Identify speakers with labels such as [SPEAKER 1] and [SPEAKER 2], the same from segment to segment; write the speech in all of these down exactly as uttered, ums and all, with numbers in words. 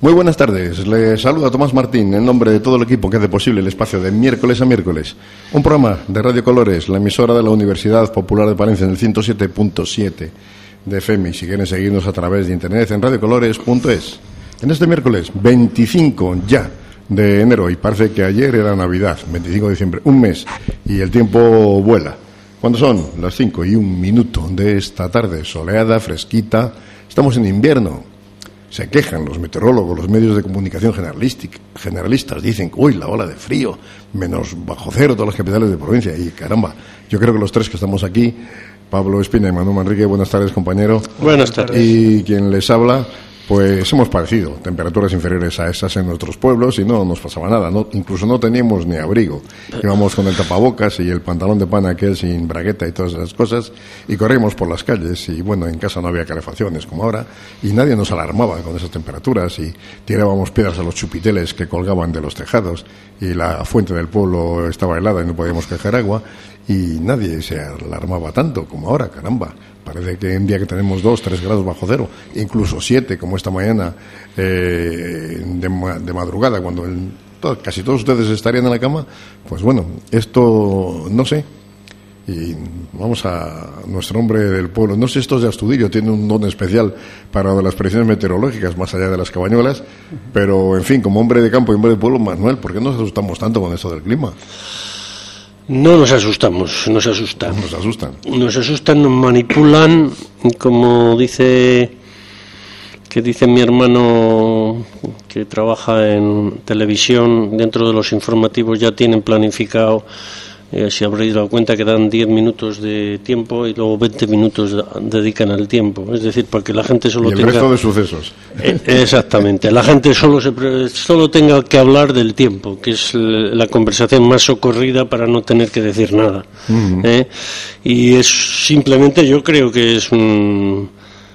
[SPEAKER 1] Muy buenas tardes, les saluda Tomás Martín en nombre de todo el equipo que hace posible el espacio de miércoles a miércoles, un programa de Radio Colores, la emisora de la Universidad Popular de Palencia en el ciento siete punto siete de F M, y si quieren seguirnos a través de internet en radiocolores punto es. En este miércoles veinticinco ya de enero, y parece que ayer era Navidad, veinticinco de diciembre, un mes, y el tiempo vuela. Cuando son las cinco y un minuto de esta tarde, soleada, fresquita, estamos en invierno. Se quejan los meteorólogos, los medios de comunicación generalistas, dicen que, uy, la ola de frío, menos bajo cero todas las capitales de provincia, y caramba, yo creo que los tres que estamos aquí, Pablo Espina y Manuel Manrique, buenas tardes, compañero.
[SPEAKER 2] Buenas tardes.
[SPEAKER 1] Y quien les habla, pues hemos padecido temperaturas inferiores a esas en nuestros pueblos y no nos pasaba nada, no, incluso no teníamos ni abrigo. Íbamos con el tapabocas y el pantalón de pana aquel sin bragueta y todas esas cosas y corríamos por las calles y bueno, en casa no había calefacciones como ahora y nadie nos alarmaba con esas temperaturas y tirábamos piedras a los chupiteles que colgaban de los tejados y la fuente del pueblo estaba helada y no podíamos coger agua y nadie se alarmaba tanto como ahora, caramba. Parece que un día que tenemos dos, tres grados bajo cero, incluso siete, como esta mañana eh, de, ma- de madrugada, cuando el, todo, casi todos ustedes estarían en la cama, pues bueno, esto no sé. Y vamos a nuestro hombre del pueblo. No sé, estos de Astudillo tienen un don especial para las predicciones meteorológicas, más allá de las cabañuelas, pero en fin, como hombre de campo y hombre de pueblo, Manuel, ¿por qué nos asustamos tanto con esto del clima?
[SPEAKER 2] No nos asustamos, nos asustan.
[SPEAKER 1] Nos asustan.
[SPEAKER 2] Nos asustan, nos manipulan, como dice que dice mi hermano que trabaja en televisión, dentro de los informativos ya tienen planificado, eh, si habréis dado cuenta que dan diez minutos de tiempo y luego veinte minutos de, dedican al tiempo, es decir, para que la gente solo
[SPEAKER 1] y el
[SPEAKER 2] tenga...
[SPEAKER 1] resto de sucesos.
[SPEAKER 2] Eh, exactamente, la gente solo se pre... solo tenga que hablar del tiempo, que es la conversación más socorrida para no tener que decir nada. Uh-huh. ¿eh? Y es simplemente, yo creo que es un,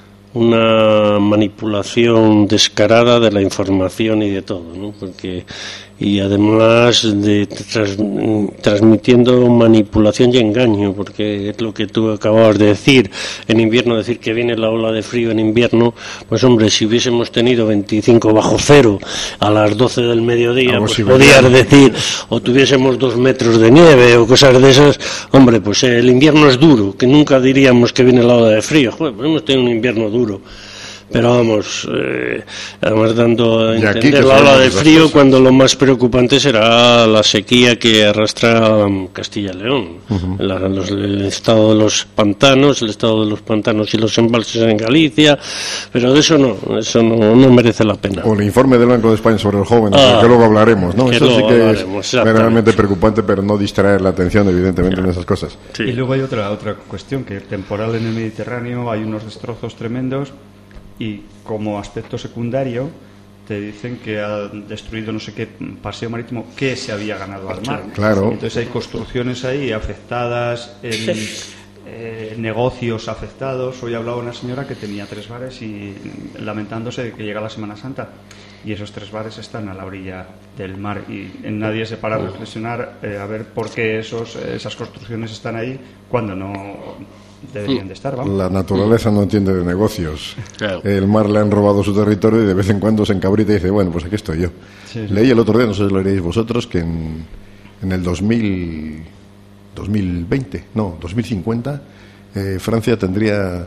[SPEAKER 2] una manipulación descarada de la información y de todo, ¿no? Porque y además de tras, transmitiendo manipulación y engaño, porque es lo que tú acababas de decir, en invierno decir que viene la ola de frío en invierno, pues hombre, si hubiésemos tenido veinticinco bajo cero a las doce del mediodía, pues si podías venía. decir, o tuviésemos dos metros de nieve o cosas de esas, hombre, pues el invierno es duro, que nunca diríamos que viene la ola de frío, joder, pues hemos tenido un invierno duro. Pero vamos, eh, además dando a entender la ola de frío cuando lo más preocupante será la sequía que arrastra Castilla y León, uh-huh. la, los, el estado de los pantanos, el estado de los pantanos y los embalses en Galicia, pero de eso no, eso no, no merece la pena.
[SPEAKER 1] O el informe del Banco de España sobre el joven, ah, que luego hablaremos, ¿no? Eso sí que es verdaderamente preocupante, pero no distraer la atención, evidentemente, ya. en esas cosas.
[SPEAKER 3] Sí. Y luego hay otra otra cuestión, que temporal en el Mediterráneo, hay unos destrozos tremendos. Y como aspecto secundario te dicen que ha destruido no sé qué paseo marítimo que se había ganado al mar.
[SPEAKER 1] Claro.
[SPEAKER 3] Entonces hay construcciones ahí afectadas, en, eh, negocios afectados. Hoy hablaba una señora que tenía tres bares y lamentándose de que llega la Semana Santa y esos tres bares están a la orilla del mar y nadie se para a reflexionar eh, a ver por qué esos, esas construcciones están ahí cuando no deberían de estar, ¿vamos?
[SPEAKER 1] La naturaleza no entiende de negocios.
[SPEAKER 2] Claro.
[SPEAKER 1] El mar le han robado su territorio y de vez en cuando se encabrita y dice, bueno, pues aquí estoy yo. Sí, sí. Leí el otro día, no sé si lo leeréis vosotros, que en, en el dos mil, dos mil veinte, no, dos mil cincuenta, eh, Francia tendría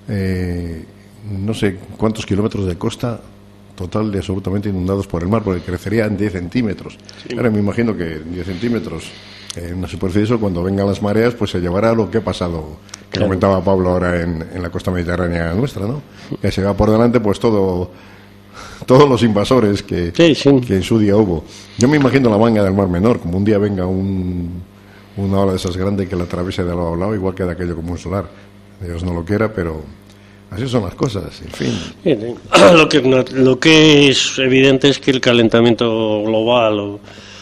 [SPEAKER 1] eh, no sé cuántos kilómetros de costa total de absolutamente inundados por el mar, porque crecerían diez centímetros. Sí. Ahora me imagino que diez centímetros en una superficie de eso, cuando vengan las mareas, pues se llevará lo que ha pasado, que claro. comentaba Pablo ahora en, en la costa mediterránea nuestra, ¿no? Que se va por delante, pues todo, todos los invasores que, sí, sí. que en su día hubo. Yo me imagino la manga del Mar Menor, como un día venga un, una ola de esas grandes que la atraviese de lado a lado, igual queda aquello como un solar. Dios no lo quiera, pero así son las cosas, en fin.
[SPEAKER 2] Lo que, lo que es evidente es que el calentamiento global o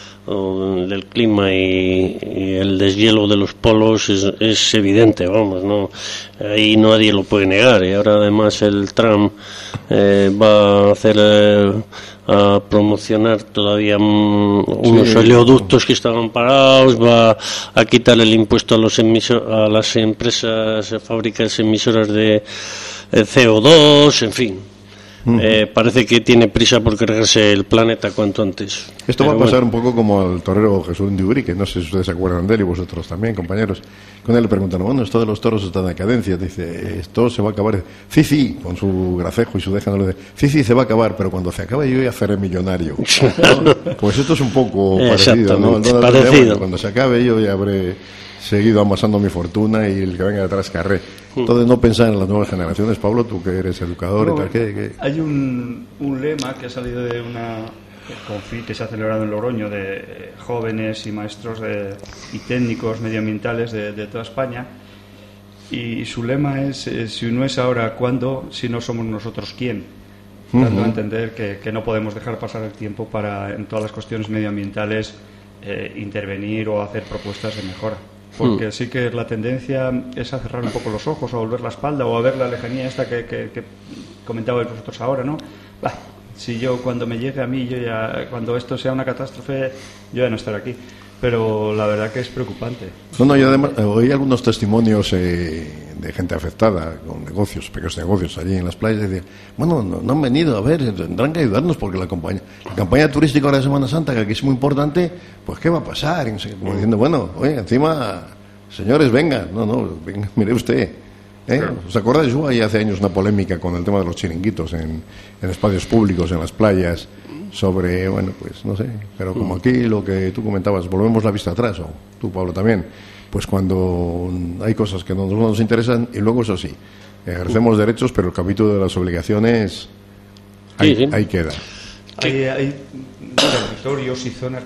[SPEAKER 2] O del clima y, y el deshielo de los polos es, es evidente, vamos, no, ahí nadie lo puede negar. Y ahora además el Trump eh, va a hacer eh, a promocionar todavía um, unos sí. oleoductos que estaban parados, va a quitar el impuesto a los emisor, a las empresas, fábricas emisoras de eh, C O dos, en fin.
[SPEAKER 1] Uh-huh.
[SPEAKER 2] eh, parece que tiene prisa por cargarse el planeta cuanto antes.
[SPEAKER 1] Esto
[SPEAKER 2] Pero
[SPEAKER 1] va a pasar
[SPEAKER 2] bueno.
[SPEAKER 1] un poco como al torero Jesús Ndiuri, que no sé si ustedes se acuerdan de él y vosotros también, compañeros. Con él le preguntaron, bueno, esto de los toros está en decadencia. Dice, esto se va a acabar. Sí, sí, con su gracejo y su deja, no le dice, sí, sí, se va a acabar, pero cuando se acabe yo ya seré millonario. ¿No? Pues esto es un poco parecido, ¿no? El
[SPEAKER 2] parecido.
[SPEAKER 1] Cuando se acabe yo ya habré seguido amasando mi fortuna y el que venga detrás carré. Entonces no pensar en las nuevas generaciones. Pablo, tú que eres educador
[SPEAKER 3] no,
[SPEAKER 1] y tal, ¿qué, qué?
[SPEAKER 3] Hay un, un lema que ha salido de una confit que se ha celebrado en Logroño de eh, jóvenes y maestros de, y técnicos medioambientales de, de toda España, y su lema es eh, si no es ahora, ¿cuándo? Si no somos nosotros, ¿quién? Dando
[SPEAKER 1] Uh-huh.
[SPEAKER 3] a entender que, que no podemos dejar pasar el tiempo para en todas las cuestiones medioambientales eh, intervenir o hacer propuestas de mejora. Porque sí que la tendencia es a cerrar un poco los ojos, o a volver la espalda, o a ver la lejanía esta que, que, que comentabais vosotros ahora, ¿no? Bah, si yo, cuando me llegue a mí, yo ya, cuando esto sea una catástrofe, yo ya no estaré aquí. Pero la verdad que es preocupante.
[SPEAKER 1] No, no, y además eh, oí algunos testimonios eh, de gente afectada con negocios, pequeños negocios allí en las playas, y decían, bueno, no, no han venido, a ver, tendrán que ayudarnos porque la campaña, la campaña turística ahora de Semana Santa, que aquí es muy importante, pues ¿qué va a pasar? Y no sé, como diciendo, bueno, oye, encima, señores, vengan, no, no, venga, mire usted. ¿Eh? ¿Os acordáis? Hubo ahí hace años una polémica con el tema de los chiringuitos en, en espacios públicos, en las playas, sobre, bueno, pues no sé, pero como aquí lo que tú comentabas, volvemos la vista atrás, o tú, Pablo, también, pues cuando hay cosas que no nos, no nos interesan, y luego eso sí, ejercemos derechos, pero el capítulo de las obligaciones ahí,
[SPEAKER 2] Sí, sí.
[SPEAKER 1] ahí queda.
[SPEAKER 3] Hay, hay territorios y zonas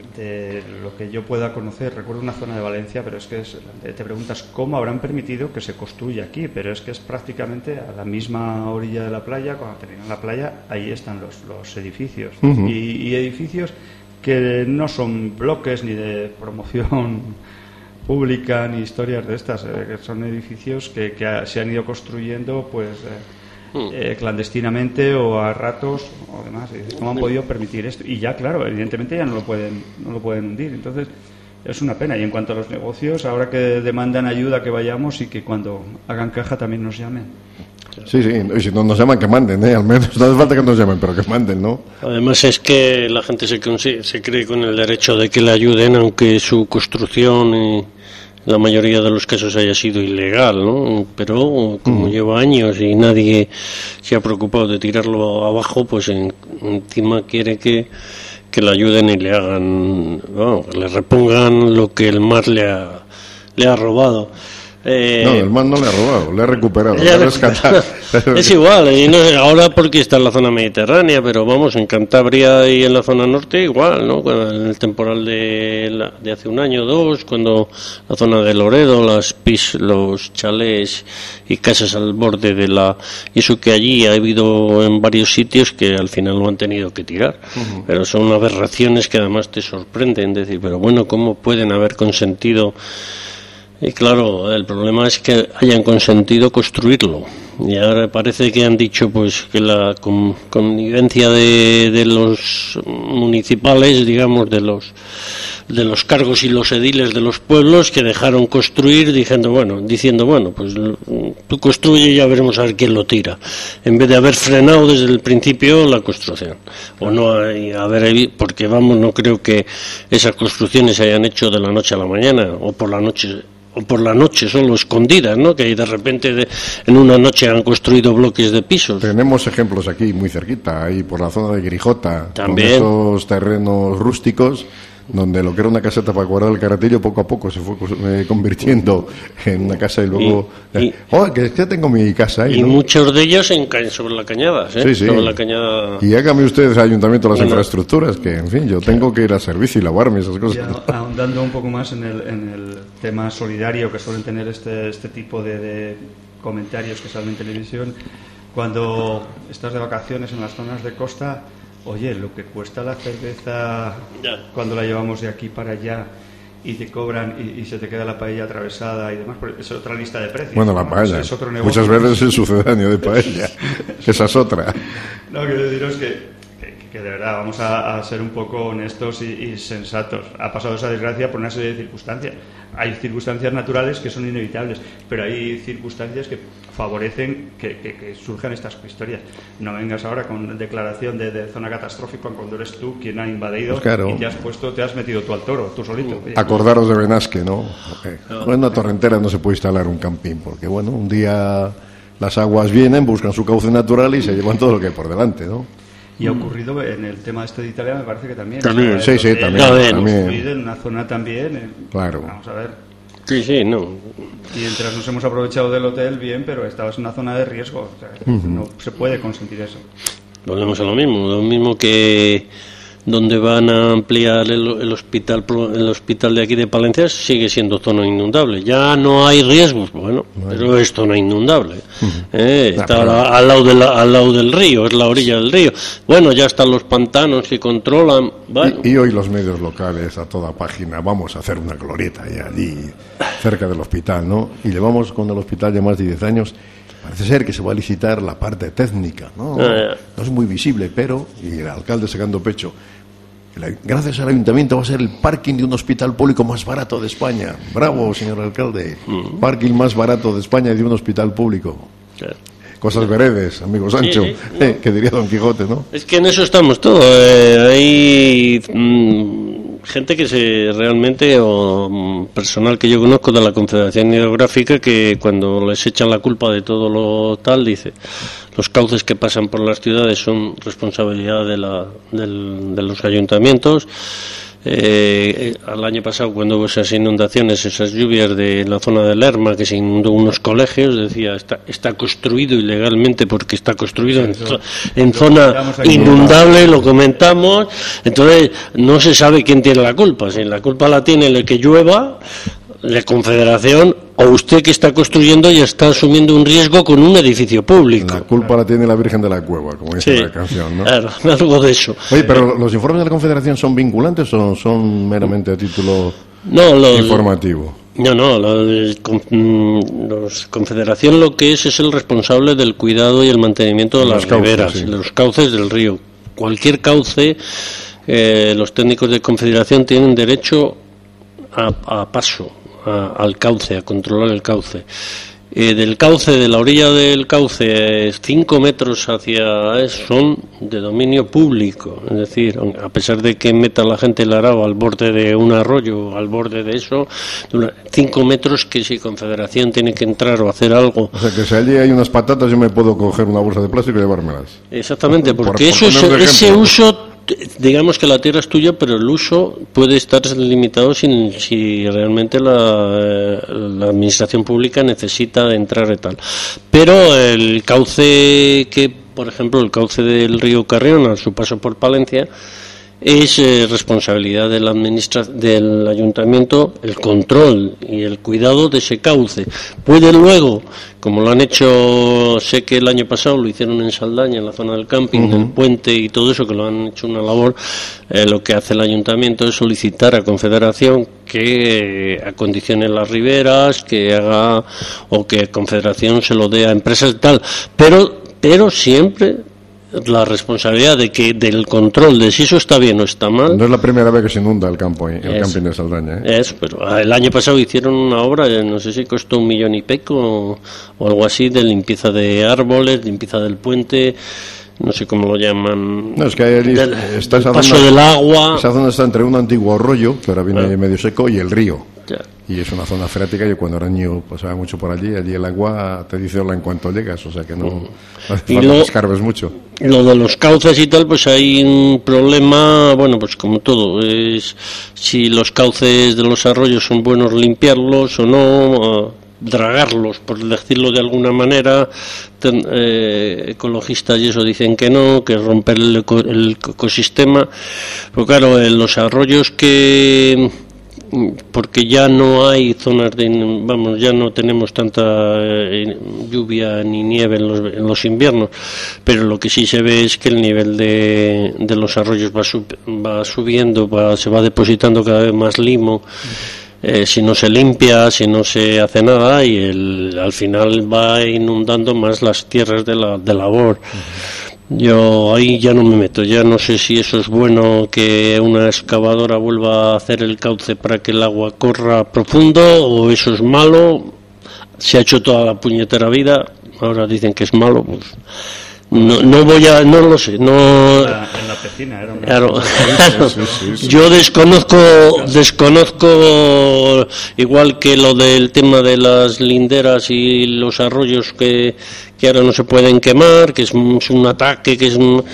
[SPEAKER 3] de lo que yo pueda conocer. Recuerdo una zona de Valencia, pero es que es, te preguntas cómo habrán permitido que se construya aquí, pero es que es prácticamente a la misma orilla de la playa. Cuando terminan la playa, ahí están los, los edificios.
[SPEAKER 1] Uh-huh.
[SPEAKER 3] y, y edificios que no son bloques ni de promoción pública ni historias de estas, eh, que son edificios que, que se han ido construyendo pues eh, Eh, clandestinamente o a ratos o demás. ¿Cómo han podido permitir esto? Y ya, claro, evidentemente ya no lo pueden no lo pueden hundir. Entonces es una pena. Y en cuanto a los negocios, ahora que demandan ayuda, que vayamos y que cuando hagan caja también nos llamen.
[SPEAKER 1] Sí, sí, y si no nos llaman, que manden, ¿eh? Al menos no hace falta que nos llamen, pero que manden, ¿no?
[SPEAKER 2] Además es que la gente se, consi- se cree con el derecho de que le ayuden, aunque su construcción y la mayoría de los casos haya sido ilegal, ¿no? Pero como mm. lleva años y nadie se ha preocupado de tirarlo abajo, pues en, encima quiere que, que le ayuden y le hagan, bueno, le repongan lo que el mar le ha, le ha robado. Eh,
[SPEAKER 1] no, el mar no le ha robado, le ha recuperado, le ha rescatado.
[SPEAKER 2] Es igual, y no, ahora porque está en la zona mediterránea, pero vamos, en Cantabria y en la zona norte igual, ¿no? En el temporal de, la, de hace un año o dos, cuando la zona de Loredo, las pis, los chalés y casas al borde de la... Y eso que allí ha habido en varios sitios que al final lo han tenido que tirar, uh-huh. Pero son aberraciones que además te sorprenden, decir, pero bueno, ¿cómo pueden haber consentido? Y claro, el problema es que hayan consentido construirlo. Y ahora parece que han dicho pues que la con, connivencia de, de los municipales, digamos, de los de los cargos y los ediles de los pueblos, que dejaron construir diciendo, bueno, diciendo, bueno, pues tú construye y ya veremos a ver quién lo tira. En vez de haber frenado desde el principio la construcción. O no hay, haber, porque vamos, no creo que esas construcciones se hayan hecho de la noche a la mañana o por la noche o por la noche solo escondidas, ¿no? Que de repente de, en una noche han construido bloques de pisos.
[SPEAKER 1] Tenemos ejemplos aquí muy cerquita, ahí por la zona de Grijota,
[SPEAKER 2] también,
[SPEAKER 1] con estos terrenos rústicos, donde lo que era una caseta para guardar el carretillo poco a poco se fue eh, convirtiendo en una casa y luego y, eh, y, oh, que, que tengo mi casa ahí,
[SPEAKER 2] y
[SPEAKER 1] ¿no?
[SPEAKER 2] Muchos de ellos en, sobre la cañada, ¿eh?
[SPEAKER 1] Sí, sí.
[SPEAKER 2] Sobre la cañada.
[SPEAKER 1] Y hágame ustedes ayuntamiento las bueno, infraestructuras, que en fin, yo tengo que ir a servicio y lavarme esas cosas.
[SPEAKER 3] Y ahondando un poco más en el, en el tema solidario que suelen tener este, este tipo de, de comentarios que salen en televisión, cuando estás de vacaciones en las zonas de costa, oye, lo que cuesta la cerveza ya. Cuando la llevamos de aquí para allá y te cobran y, y se te queda la paella atravesada y demás, es otra lista de precios.
[SPEAKER 1] Bueno, la paella.
[SPEAKER 3] Es otro negocio.
[SPEAKER 1] Muchas veces es el sucedáneo de paella, que esa es otra.
[SPEAKER 3] No, quiero deciros que, que, que de verdad vamos a, a ser un poco honestos y, y sensatos. Ha pasado esa desgracia por una serie de circunstancias. Hay circunstancias naturales que son inevitables, pero hay circunstancias que favorecen que, que, que surjan estas historias. No vengas ahora con declaración de, de zona catastrófica cuando eres tú quien ha invadido, pues claro, y te has puesto, te has metido tú al toro, tú solito.
[SPEAKER 1] Acordaros de Benasque, ¿no? Eh, en una torrentera no se puede instalar un camping, porque bueno, un día las aguas vienen, buscan su cauce natural y se llevan todo lo que hay por delante, ¿no?
[SPEAKER 3] Y ha ocurrido en el tema este de Italia, me parece que también.
[SPEAKER 1] También,
[SPEAKER 3] o
[SPEAKER 1] sí,
[SPEAKER 3] sea,
[SPEAKER 1] sí, también.
[SPEAKER 3] también. En una zona también. Eh,
[SPEAKER 1] claro.
[SPEAKER 3] Vamos a ver.
[SPEAKER 2] Sí, sí, no.
[SPEAKER 3] Y mientras nos hemos aprovechado del hotel, bien, pero estabas en una zona de riesgo. O sea, uh-huh. No se puede consentir eso.
[SPEAKER 2] Volvemos a lo mismo, lo mismo que donde van a ampliar el, el hospital el hospital de aquí de Palencia sigue siendo zona inundable. Ya no hay riesgos, bueno, bueno. pero es zona inundable. Uh-huh. eh, está al, al, lado de la, al lado del río, es la orilla del río. Bueno, ya están los pantanos que controlan. Bueno.
[SPEAKER 1] Y, y hoy los medios locales a toda página, vamos a hacer una glorieta ya allí, cerca del hospital, ¿no? Y llevamos con el hospital ya más de diez años. Parece ser que se va a licitar la parte técnica, ¿no? Ah, no es muy visible, pero, y el alcalde sacando pecho, gracias al ayuntamiento va a ser el parking de un hospital público más barato de España. Bravo, señor alcalde. Mm. Parking más barato de España y de un hospital público. Claro. Cosas veredes, amigo Sancho, sí, no. eh, que diría Don Quijote, ¿no?
[SPEAKER 2] Es que en eso estamos todos. Eh, hay mmm, gente que se realmente, o mmm, personal que yo conozco de la Confederación Hidrográfica, que cuando les echan la culpa de todo lo tal, dice, los cauces que pasan por las ciudades son responsabilidad de, la, del, de los ayuntamientos. Eh, al año pasado, cuando hubo esas inundaciones, esas lluvias de la zona de Lerma, que se inundó unos colegios, decía, está, está construido ilegalmente porque está construido en, en zona inundable, lo comentamos. Entonces no se sabe quién tiene la culpa, si la culpa la tiene el que llueva, la Confederación, o usted que está construyendo y está asumiendo un riesgo con un edificio público.
[SPEAKER 1] La culpa la tiene la Virgen de la Cueva, como dice sí, la canción, ¿no?
[SPEAKER 2] Claro, algo de eso.
[SPEAKER 1] Oye, pero ¿los informes de la Confederación son vinculantes o son meramente a título
[SPEAKER 2] no, los,
[SPEAKER 1] informativo?
[SPEAKER 2] No, no, los, los Confederación lo que es es el responsable del cuidado y el mantenimiento de las riberas, sí. Los cauces del río. Cualquier cauce, eh, los técnicos de Confederación tienen derecho a, a paso. A, al cauce, a controlar el cauce. Eh, del cauce, de la orilla del cauce, cinco metros hacia son de dominio público. Es decir, a pesar de que meta la gente el arado al borde de un arroyo, al borde de eso, cinco metros que si Confederación tiene que entrar o hacer algo.
[SPEAKER 1] O sea, que si allí hay unas patatas, yo me puedo coger una bolsa de plástico y llevármelas.
[SPEAKER 2] Exactamente, porque por, por eso es, ese uso. Digamos que la tierra es tuya, pero el uso puede estar limitado si, si realmente la, la administración pública necesita entrar y tal. Pero el cauce que, por ejemplo, el cauce del río Carrión, a su paso por Palencia, es eh, responsabilidad del, administra- del ayuntamiento el control y el cuidado de ese cauce. Puede luego, como lo han hecho, sé que el año pasado lo hicieron en Saldaña, en la zona del camping, uh-huh. del puente y todo eso, que lo han hecho una labor, eh, lo que hace el ayuntamiento es solicitar a Confederación que eh, acondicione las riberas, que haga, o que Confederación se lo dé a empresas y tal, pero, pero siempre la responsabilidad de que del control de si eso está bien o está mal.
[SPEAKER 1] No es la primera vez que se inunda el campo, el es, camping de Saldaña, ¿eh?
[SPEAKER 2] Es, pero el año pasado hicieron una obra, no sé si costó un millón y pico o, o algo así, de limpieza de árboles, limpieza del puente, no sé cómo lo llaman.
[SPEAKER 1] No, es que ahí del, está esa
[SPEAKER 2] paso
[SPEAKER 1] zona,
[SPEAKER 2] del agua.
[SPEAKER 1] Esa zona está entre un antiguo arroyo, que ahora viene ah. medio seco, y el río.
[SPEAKER 2] Ya.
[SPEAKER 1] Y es una zona freática. Yo cuando era niño pasaba mucho por allí. Allí el agua te dice hola en cuanto llegas, o sea que no, no hace falta que escarbes mucho.
[SPEAKER 2] Lo de los cauces y tal, pues hay un problema, bueno, pues como todo, es si los cauces de los arroyos son buenos limpiarlos o no, dragarlos, por decirlo de alguna manera. Ten, eh, ecologistas y eso dicen que no, que romper el, eco, el ecosistema. Pero claro, en los arroyos que... porque ya no hay zonas de, vamos, ya no tenemos tanta eh, lluvia ni nieve en los, en los inviernos, pero lo que sí se ve es que el nivel de, de los arroyos va, sub, va subiendo, va, se va depositando cada vez más limo, eh, si no se limpia, si no se hace nada, y el, al final va inundando más las tierras de la de labor. Yo ahí ya no me meto, ya no sé si eso es bueno, que una excavadora vuelva a hacer el cauce para que el agua corra profundo, o eso es malo. Se ha hecho toda la puñetera vida, ahora dicen que es malo, pues no, no voy a, no lo sé, no.
[SPEAKER 3] En la, en la piscina era una...
[SPEAKER 2] Claro,
[SPEAKER 1] Sí, sí, sí.
[SPEAKER 2] yo desconozco, desconozco igual que lo del tema de las linderas y los arroyos que, que ahora no se pueden quemar, que es, un- es un ataque, que es un-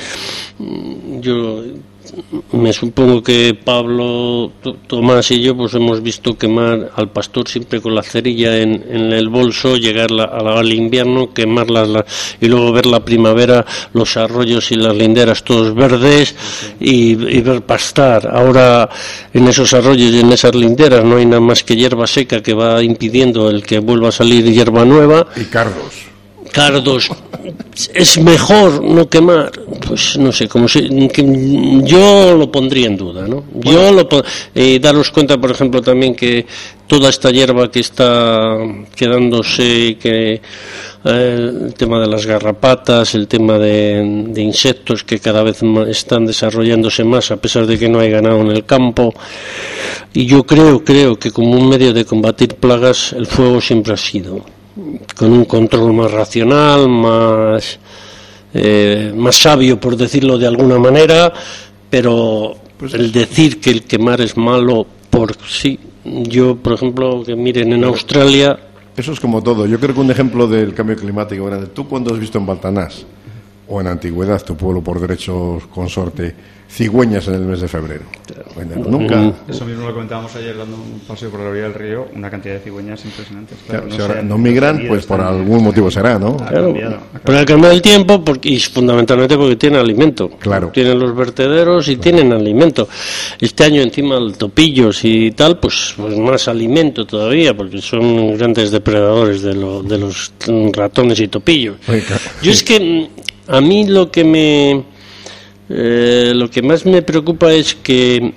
[SPEAKER 2] yo me supongo que Pablo, T- Tomás y yo pues hemos visto quemar al pastor siempre con la cerilla en, en el bolso, llegar la- a la- al invierno, quemarlas la- y luego ver la primavera, los arroyos y las linderas todos verdes y, y ver pastar. Ahora en esos arroyos y en esas linderas no hay nada más que hierba seca que va impidiendo el que vuelva a salir hierba nueva.
[SPEAKER 1] Y cardos.
[SPEAKER 2] Cardos, es mejor no quemar, pues no sé, como si, que yo lo pondría en duda, ¿no? Yo lo pon- eh, daros cuenta, por ejemplo, también que toda esta hierba que está quedándose, que eh, el tema de las garrapatas, el tema de, de insectos que cada vez ma- están desarrollándose más a pesar de que no hay ganado en el campo, y yo creo, creo que como un medio de combatir plagas el fuego siempre ha sido con un control más racional, más eh, más sabio, por decirlo de alguna manera, pero
[SPEAKER 1] Pues
[SPEAKER 2] el decir que el quemar es malo por sí, yo por ejemplo, que miren en Australia,
[SPEAKER 1] Eso es como todo. Yo creo que un ejemplo del cambio climático grande. ¿Tú cuando has visto en Baltanás o en Antigüedad, tu pueblo por derechos consorte, cigüeñas en el mes de febrero? Bueno, nunca.
[SPEAKER 3] Eso mismo lo comentábamos ayer dando un paseo por la orilla del río, una cantidad de cigüeñas impresionantes.
[SPEAKER 1] Claro,
[SPEAKER 3] Claro,
[SPEAKER 1] si ahora
[SPEAKER 3] se han-
[SPEAKER 1] no migran,
[SPEAKER 3] han
[SPEAKER 1] pues
[SPEAKER 3] están-
[SPEAKER 1] por algún motivo será, ¿no?
[SPEAKER 3] Ha
[SPEAKER 2] claro,
[SPEAKER 3] cambiado, ha cambiado.
[SPEAKER 2] pero ha cambiado el tiempo porque, y fundamentalmente porque tienen alimento.
[SPEAKER 1] Claro.
[SPEAKER 2] Tienen los vertederos y tienen alimento. Este año encima el topillos y tal, pues, pues más alimento todavía, porque son grandes depredadores de, lo- de los ratones y topillos.
[SPEAKER 1] Oye, claro.
[SPEAKER 2] Yo es que mm, a mí lo que me eh, lo que más me preocupa es que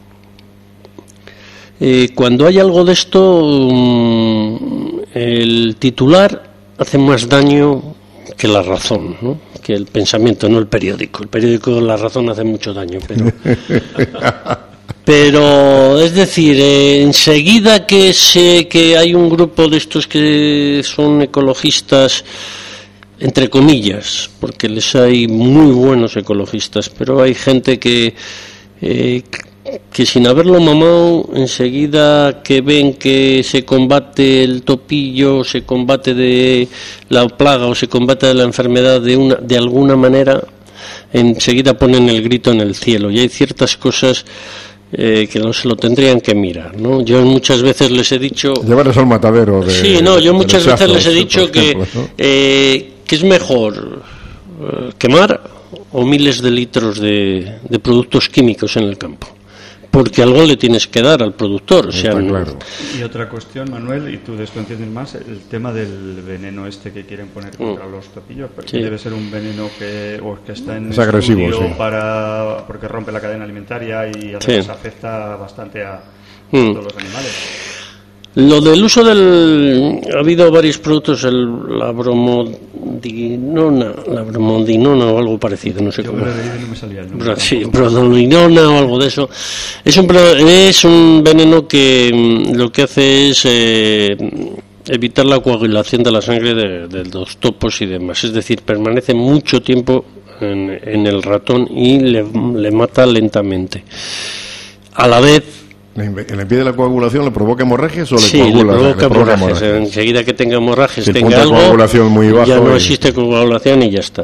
[SPEAKER 2] eh, cuando hay algo de esto mm, el titular hace más daño que la razón, ¿no? Que el pensamiento, no el periódico. El periódico, La Razón, hace mucho daño, pero pero es decir, eh, enseguida que sé que hay un grupo de estos que son ecologistas, entre comillas, porque les hay muy buenos ecologistas, pero hay gente que eh, que sin haberlo mamado, enseguida que ven que se combate el topillo, se combate de la plaga o se combate de la enfermedad de una de alguna manera, enseguida ponen el grito en el cielo. Y hay ciertas cosas eh, que no se lo tendrían que mirar, ¿no? Yo muchas veces les he dicho...
[SPEAKER 1] Llevarles al matadero de...
[SPEAKER 2] Sí, no, yo
[SPEAKER 1] de
[SPEAKER 2] muchas veces
[SPEAKER 1] lechazos,
[SPEAKER 2] les he
[SPEAKER 1] por
[SPEAKER 2] dicho que,
[SPEAKER 1] ejemplo, ¿no?
[SPEAKER 2] eh, que es mejor eh, quemar o miles de litros de, de productos químicos en el campo, porque algo le tienes que dar al productor, o sea,
[SPEAKER 1] Está
[SPEAKER 2] no-
[SPEAKER 1] claro.
[SPEAKER 3] Y otra cuestión, Manuel, y tú de esto entiendes más, el tema del veneno este que quieren poner contra los topillos, porque
[SPEAKER 2] Sí.
[SPEAKER 3] debe ser un veneno que, o que está en
[SPEAKER 1] Es agresivo,
[SPEAKER 3] estudio
[SPEAKER 1] sí.
[SPEAKER 3] para, porque rompe la cadena alimentaria y además afecta bastante a, a
[SPEAKER 2] Mm.
[SPEAKER 3] todos los animales.
[SPEAKER 2] Lo del uso del... Ha habido varios productos, el, la bromodinona, la bromodinona o algo parecido, no sé
[SPEAKER 3] Yo
[SPEAKER 2] cómo.
[SPEAKER 3] me lo he leído y no me salía el nombre.
[SPEAKER 2] Bro- Sí, brodonidona o algo de eso. Es un, pro- es un veneno que mm, lo que hace es eh, evitar la coagulación de la sangre de, de los topos y demás. Es decir, permanece mucho tiempo en, en el ratón y le, le mata lentamente. A la vez,
[SPEAKER 1] ¿Le, le impide la coagulación? ¿Le provoca hemorragias o le
[SPEAKER 2] sí, le
[SPEAKER 1] coagula?
[SPEAKER 2] provoca hemorragias.
[SPEAKER 1] hemorragias?
[SPEAKER 2] Enseguida que tenga hemorragias,
[SPEAKER 1] Si el
[SPEAKER 2] tenga
[SPEAKER 1] punto de
[SPEAKER 2] algo,
[SPEAKER 1] coagulación muy bajo
[SPEAKER 2] ya no
[SPEAKER 1] y-
[SPEAKER 2] existe coagulación y ya está.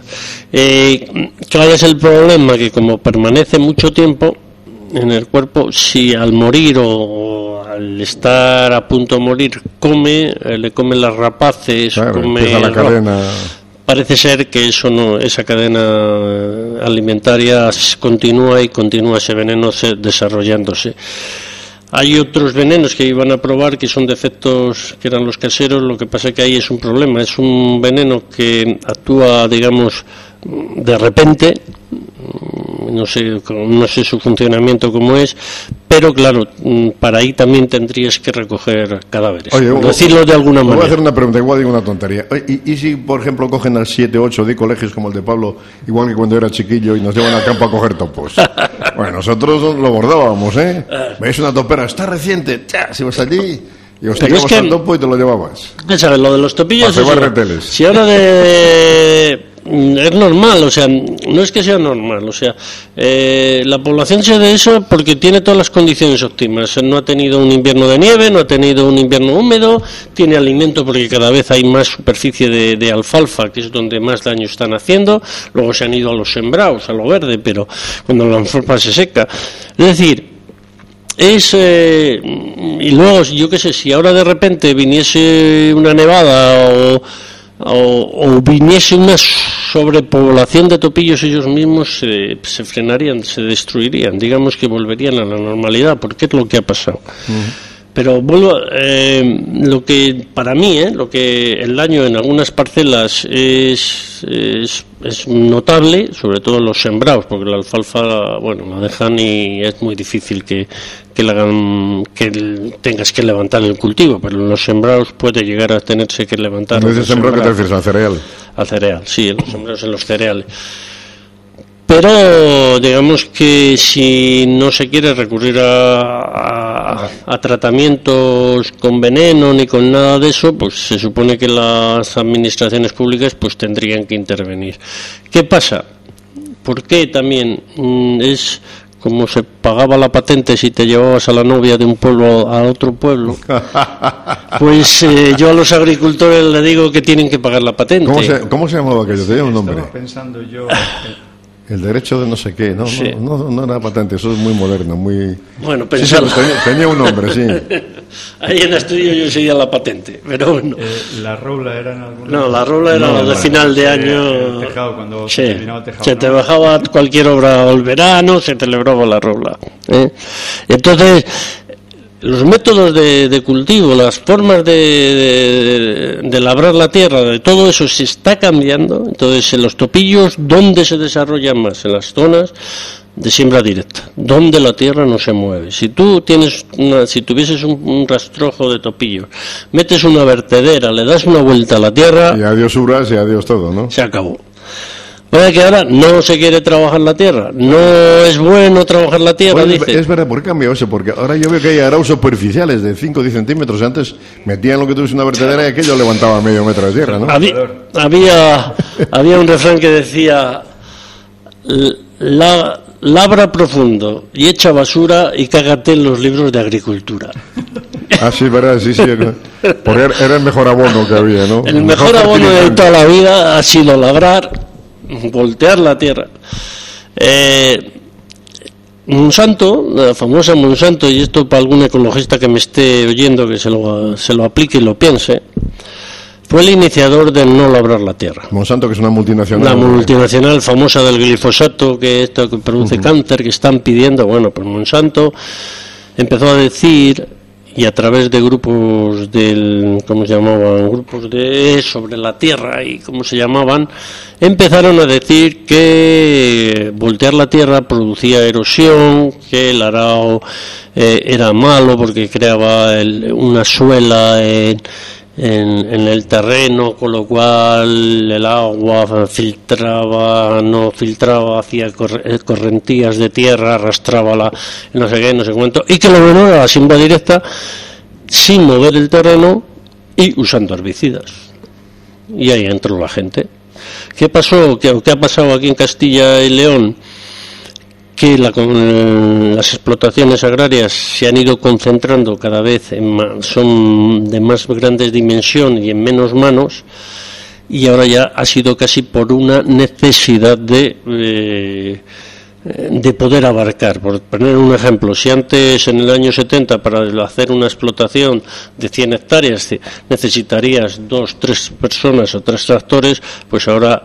[SPEAKER 2] Eh, ¿Cuál es el problema? Que como permanece mucho tiempo en el cuerpo, si al morir o, o al estar a punto de morir come, eh, le come las rapaces,
[SPEAKER 1] Claro,
[SPEAKER 2] come
[SPEAKER 1] empieza la
[SPEAKER 2] el ro-
[SPEAKER 1] cadena...
[SPEAKER 2] Parece ser que eso no, esa cadena eh, alimentaria s- continúa y continúa ese veneno se- desarrollándose. Hay otros venenos que iban a probar que son de efectos que eran los caseros, lo que pasa es que ahí es un problema, es un veneno que actúa, digamos, de repente, no sé, no sé su funcionamiento cómo es, pero claro, para ahí también tendrías que recoger cadáveres,
[SPEAKER 1] Oye,
[SPEAKER 2] por
[SPEAKER 1] o-
[SPEAKER 2] decirlo de alguna
[SPEAKER 1] Te voy a
[SPEAKER 2] manera.
[SPEAKER 1] hacer una pregunta, igual digo una tontería. Oye, ¿Y, y si, por ejemplo, cogen al siete, ocho de colegios como el de Pablo, igual que cuando era chiquillo, y nos llevan al campo a coger topos? Bueno, nosotros lo bordábamos, ¿eh? ¿Veis una topera? Está reciente. ¡Cha! Si vas allí, Y os teníamos al topo y te lo llevabas.
[SPEAKER 2] ¿Qué sabes? Lo de los topillos...
[SPEAKER 1] Para cebar reteles.
[SPEAKER 2] Si ahora de... Es normal, o sea, no es que sea normal, o sea, eh, la población se de eso porque tiene todas las condiciones óptimas. No ha tenido un invierno de nieve, no ha tenido un invierno húmedo, tiene alimento porque cada vez hay más superficie de, de alfalfa, que es donde más daño están haciendo. Luego se han ido a los sembrados, a lo verde, pero cuando la alfalfa se seca. Es decir, es eh, y luego, yo qué sé, si ahora de repente viniese una nevada o O, o viniese una sobrepoblación de topillos, ellos mismos se, se frenarían, se destruirían, digamos que volverían a la normalidad, porque es lo que ha pasado. Uh-huh. Pero vuelvo, eh, lo que para mí, eh, lo que el daño en algunas parcelas es, es, es notable, sobre todo en los sembrados, porque la alfalfa, bueno, la dejan y es muy difícil que, que, la hagan, que tengas que levantar el cultivo, pero en los sembrados puede llegar a tenerse que levantar.
[SPEAKER 1] ¿En ese sembrado qué te refieres? ¿Al cereal?
[SPEAKER 2] Al cereal, sí, en los sembrados, en los cereales. Pero digamos que si no se quiere recurrir a, a, a tratamientos con veneno ni con nada de eso, pues se supone que las administraciones públicas pues tendrían que intervenir. ¿Qué pasa? ¿Por qué también es como se pagaba la patente si te llevabas a la novia de un pueblo a otro pueblo? Pues eh, yo a los agricultores les digo que tienen que pagar la patente.
[SPEAKER 1] ¿Cómo se, cómo se llamaba aquello? ¿Tenía un nombre?
[SPEAKER 3] Estaba pensando yo...
[SPEAKER 1] El derecho de no sé qué, no, sí. no, no, no era patente, eso es muy moderno, muy...
[SPEAKER 2] Bueno, pensaba...
[SPEAKER 1] Sí, sí, tenía, tenía un nombre, sí.
[SPEAKER 2] Ahí en Asturias yo seguía la patente, pero bueno.
[SPEAKER 3] Eh, ¿La roula era en algún...
[SPEAKER 2] No, la roula era no, de bueno, final de año...
[SPEAKER 3] El tejado, cuando
[SPEAKER 2] sí,
[SPEAKER 3] se terminaba el tejado,
[SPEAKER 2] se
[SPEAKER 3] ¿no?
[SPEAKER 2] te bajaba cualquier obra el verano, se celebraba la roula. ¿eh? Entonces... Los métodos de, de cultivo, las formas de, de, de labrar la tierra, de todo eso se está cambiando. Entonces, en los topillos, ¿dónde se desarrollan más? En las zonas de siembra directa, donde la tierra no se mueve. Si tú tienes una, si tuvieses un, un rastrojo de topillos, metes una vertedera, le das una vuelta a la tierra...
[SPEAKER 1] Y adiós uras y adiós todo, ¿no?
[SPEAKER 2] Se acabó. Puede que ahora no se quiere trabajar la tierra, no es bueno trabajar la tierra,
[SPEAKER 1] bueno,
[SPEAKER 2] dice.
[SPEAKER 1] Es verdad, ¿por qué cambió eso? Porque ahora yo veo que hay araos superficiales de cinco o diez centímetros. Antes metían lo que tuviese una vertedera y aquello levantaba medio metro de tierra, ¿no?
[SPEAKER 2] Había, había, había un refrán que decía, la, labra profundo y echa basura y cágate en los libros de agricultura.
[SPEAKER 1] Ah, sí, verdad, sí, sí. Porque era el mejor abono que había, ¿no?
[SPEAKER 2] El mejor, mejor abono de toda la vida ha sido labrar, voltear la tierra. Eh, Monsanto, la famosa Monsanto, y esto para algún ecologista que me esté oyendo que se lo, se lo aplique y lo piense, fue el iniciador del no labrar la tierra.
[SPEAKER 1] Monsanto, que es una multinacional.
[SPEAKER 2] La multinacional famosa del glifosato, que esto que produce uh-huh. cáncer, que están pidiendo. Bueno, pues Monsanto empezó a decir, y a través de grupos del, ¿cómo se llamaban? Grupos de sobre la tierra y cómo se llamaban, empezaron a decir que voltear la tierra producía erosión, que el arao eh, era malo porque creaba el, una suela en, en, en el terreno, con lo cual el agua filtraba, no filtraba, hacía correntías de tierra, arrastraba la no sé qué, no sé cuánto, y que lo bueno era la siembra directa sin mover el terreno y usando herbicidas. Y ahí entró la gente. ¿Qué pasó? ¿Qué, qué ha pasado aquí en Castilla y León? Que la, las explotaciones agrarias se han ido concentrando cada vez en más, son de más grandes dimensión y en menos manos, y ahora ya ha sido casi por una necesidad de eh, de poder abarcar. Por poner un ejemplo, si antes en el año setenta para hacer una explotación de cien hectáreas necesitarías dos, tres personas o tres tractores, pues ahora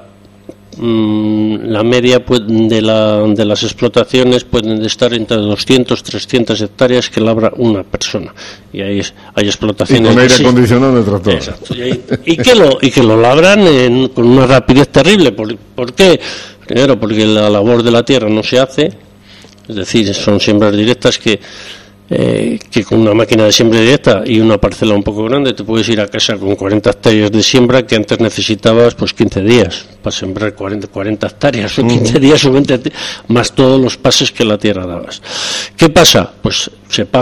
[SPEAKER 2] la media de, la, de las explotaciones pueden estar entre doscientas, trescientas hectáreas que labra una persona, y hay, hay explotaciones
[SPEAKER 1] y con aire acondicionado de tractor.
[SPEAKER 2] Exacto, y, hay, y, que lo, y que lo labran en, con una rapidez terrible. ¿Por, ¿Por qué? Primero porque la labor de la tierra no se hace, es decir, son siembras directas que Eh, que con una máquina de siembra directa y una parcela un poco grande te puedes ir a casa con cuarenta hectáreas de siembra que antes necesitabas pues quince días para sembrar cuarenta, cuarenta hectáreas o quince uh-huh. días o veinte más todos los pases que la tierra dabas. ¿Qué pasa? Pues se paga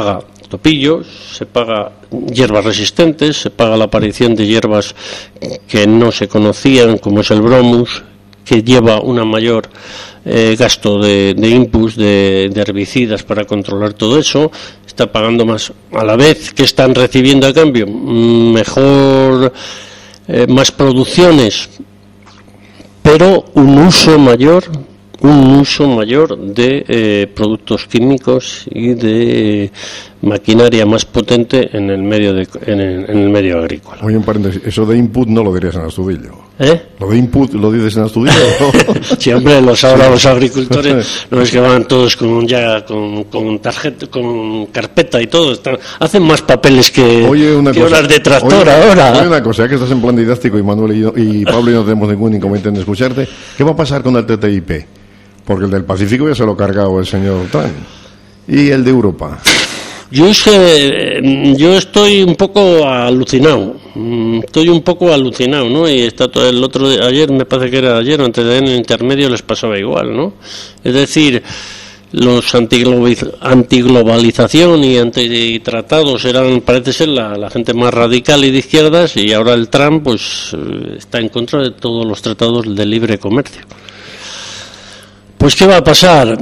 [SPEAKER 2] topillos, se paga hierbas resistentes, se paga la aparición de hierbas que no se conocían, como es el bromus, que lleva una mayor eh, gasto de, de inputs, de, de herbicidas para controlar todo eso. Está pagando más, a la vez que están recibiendo a cambio mejor, eh, más producciones, pero un uso mayor un uso mayor de eh, productos químicos y de eh, maquinaria más potente en el medio de, en el, en el medio agrícola.
[SPEAKER 1] Oye, un paréntesis, eso de input no lo dirías en Astudillo.
[SPEAKER 2] ¿Eh?
[SPEAKER 1] ¿Lo de input lo dices en Astudillo?
[SPEAKER 2] Sí, hombre, los ahora los agricultores no es que van todos con ya con, con tarjeta, con carpeta y todo, están, hacen más papeles que,
[SPEAKER 1] oye, una
[SPEAKER 2] que
[SPEAKER 1] cosa,
[SPEAKER 2] horas de tractor
[SPEAKER 1] oye,
[SPEAKER 2] ahora.
[SPEAKER 1] Oye, una cosa, ya que estás en plan didáctico y Manuel y, yo, y Pablo y no tenemos ningún inconveniente en escucharte, ¿qué va a pasar con el T T I P? Porque el del Pacífico ya se lo ha cargado el señor Trump. ¿Y el de Europa?
[SPEAKER 2] Yo es que, yo estoy un poco alucinado, estoy un poco alucinado, ¿no? Y está todo el otro de, ayer, me parece que era ayer, antes de en el intermedio les pasaba igual, ¿no? Es decir, los antiglobalización y antitratados eran, parece ser, la, la gente más radical y de izquierdas, y ahora el Trump, pues, está en contra de todos los tratados de libre comercio. Pues, ¿qué va a pasar?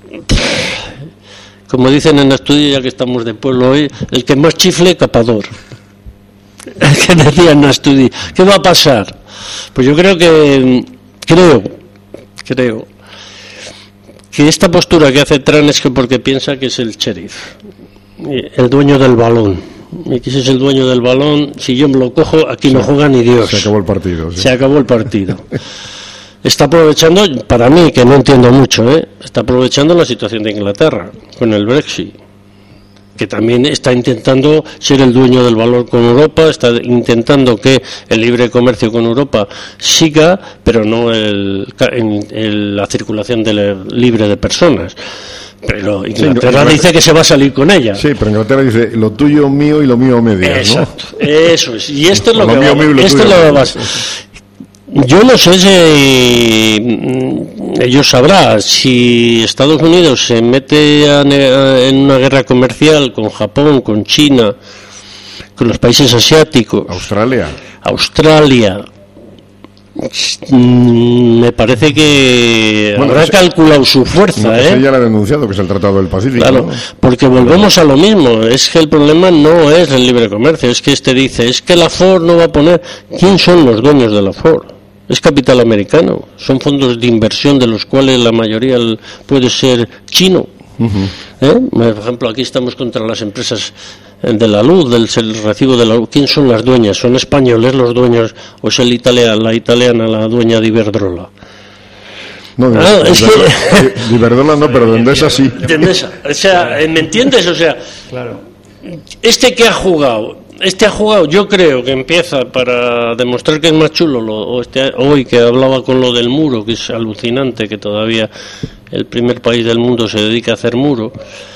[SPEAKER 2] Como dicen en Astudillo, ya que estamos de pueblo hoy, el que más chifle, capador. El que decía en Astudillo. ¿Qué va a pasar? Pues yo creo que, creo, creo, que esta postura que hace Trump es que porque piensa que es el sheriff, el dueño del balón. Y que ese es el dueño del balón, si yo me lo cojo, aquí sí, no juega ni Dios.
[SPEAKER 1] Se acabó el partido. Sí.
[SPEAKER 2] Se acabó el partido. Está aprovechando, para mí, que no entiendo mucho, ¿eh? está aprovechando la situación de Inglaterra con el Brexit, que también está intentando ser el dueño del valor con Europa, está intentando que el libre comercio con Europa siga, pero no el, el, el, la circulación de la, libre de personas. Pero Inglaterra sí, dice que se va a salir con ella.
[SPEAKER 1] Sí, pero Inglaterra dice lo tuyo mío y lo mío media, ¿no?
[SPEAKER 2] Exacto, eso es. Y esto es lo, lo que
[SPEAKER 1] va, lo
[SPEAKER 2] esto es lo que va. Yo no sé si ellos sabrán si Estados Unidos se mete a, a, en una guerra comercial con Japón, con China, con los países asiáticos,
[SPEAKER 1] Australia,
[SPEAKER 2] Australia. Me parece que bueno, habrá ese, calculado su fuerza, no, ¿eh?
[SPEAKER 1] Ese ya lo ha denunciado, que es el Tratado del Pacífico.
[SPEAKER 2] Claro, ¿no? Porque volvemos a lo mismo. Es que el problema no es el libre comercio. Es que este dice, es que la Ford no va a poner. ¿Quién son los dueños de la Ford? Es capital americano. Son fondos de inversión de los cuales la mayoría puede ser chino. Uh-huh. ¿Eh? Por ejemplo, aquí estamos contra las empresas de la luz, del recibo de la luz. ¿Quién son las dueñas? ¿Son españoles los dueños o es el italiana, la italiana la dueña de Iberdrola?
[SPEAKER 1] No, de, ah, es de, que... de Iberdrola no, pero de Endesa sí.
[SPEAKER 2] De Endesa. O sea, ¿me entiendes? O sea, claro. Este que ha jugado, este ha jugado, yo creo que empieza para demostrar que es más chulo, lo, o este, hoy que hablaba con lo del muro, que es alucinante, que todavía el primer país del mundo se dedica a hacer muro.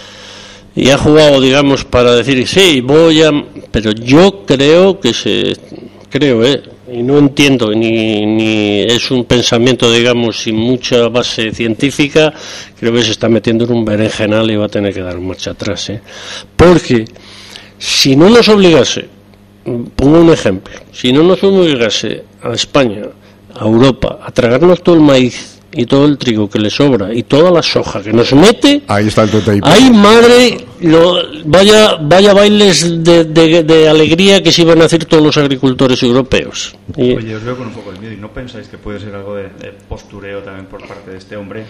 [SPEAKER 2] Y ha jugado, digamos, para decir, sí, voy a... Pero yo creo que se... Creo, ¿eh? Y no entiendo, ni, ni es un pensamiento, digamos, sin mucha base científica. Creo que se está metiendo en un berenjenal y va a tener que dar marcha atrás, ¿eh? Porque si no nos obligase, pongo un ejemplo, si no nos obligase a España, a Europa, a tragarnos todo el maíz y todo el trigo que le sobra y toda la soja que nos mete,
[SPEAKER 1] ahí está el T T I P.
[SPEAKER 2] ¡Ay, madre! Lo, vaya vaya bailes de, de, de alegría que se iban a hacer todos los agricultores europeos.
[SPEAKER 3] Y, oye, os veo con un poco de miedo. ¿Y no pensáis que puede ser algo de, de postureo también por parte de este hombre?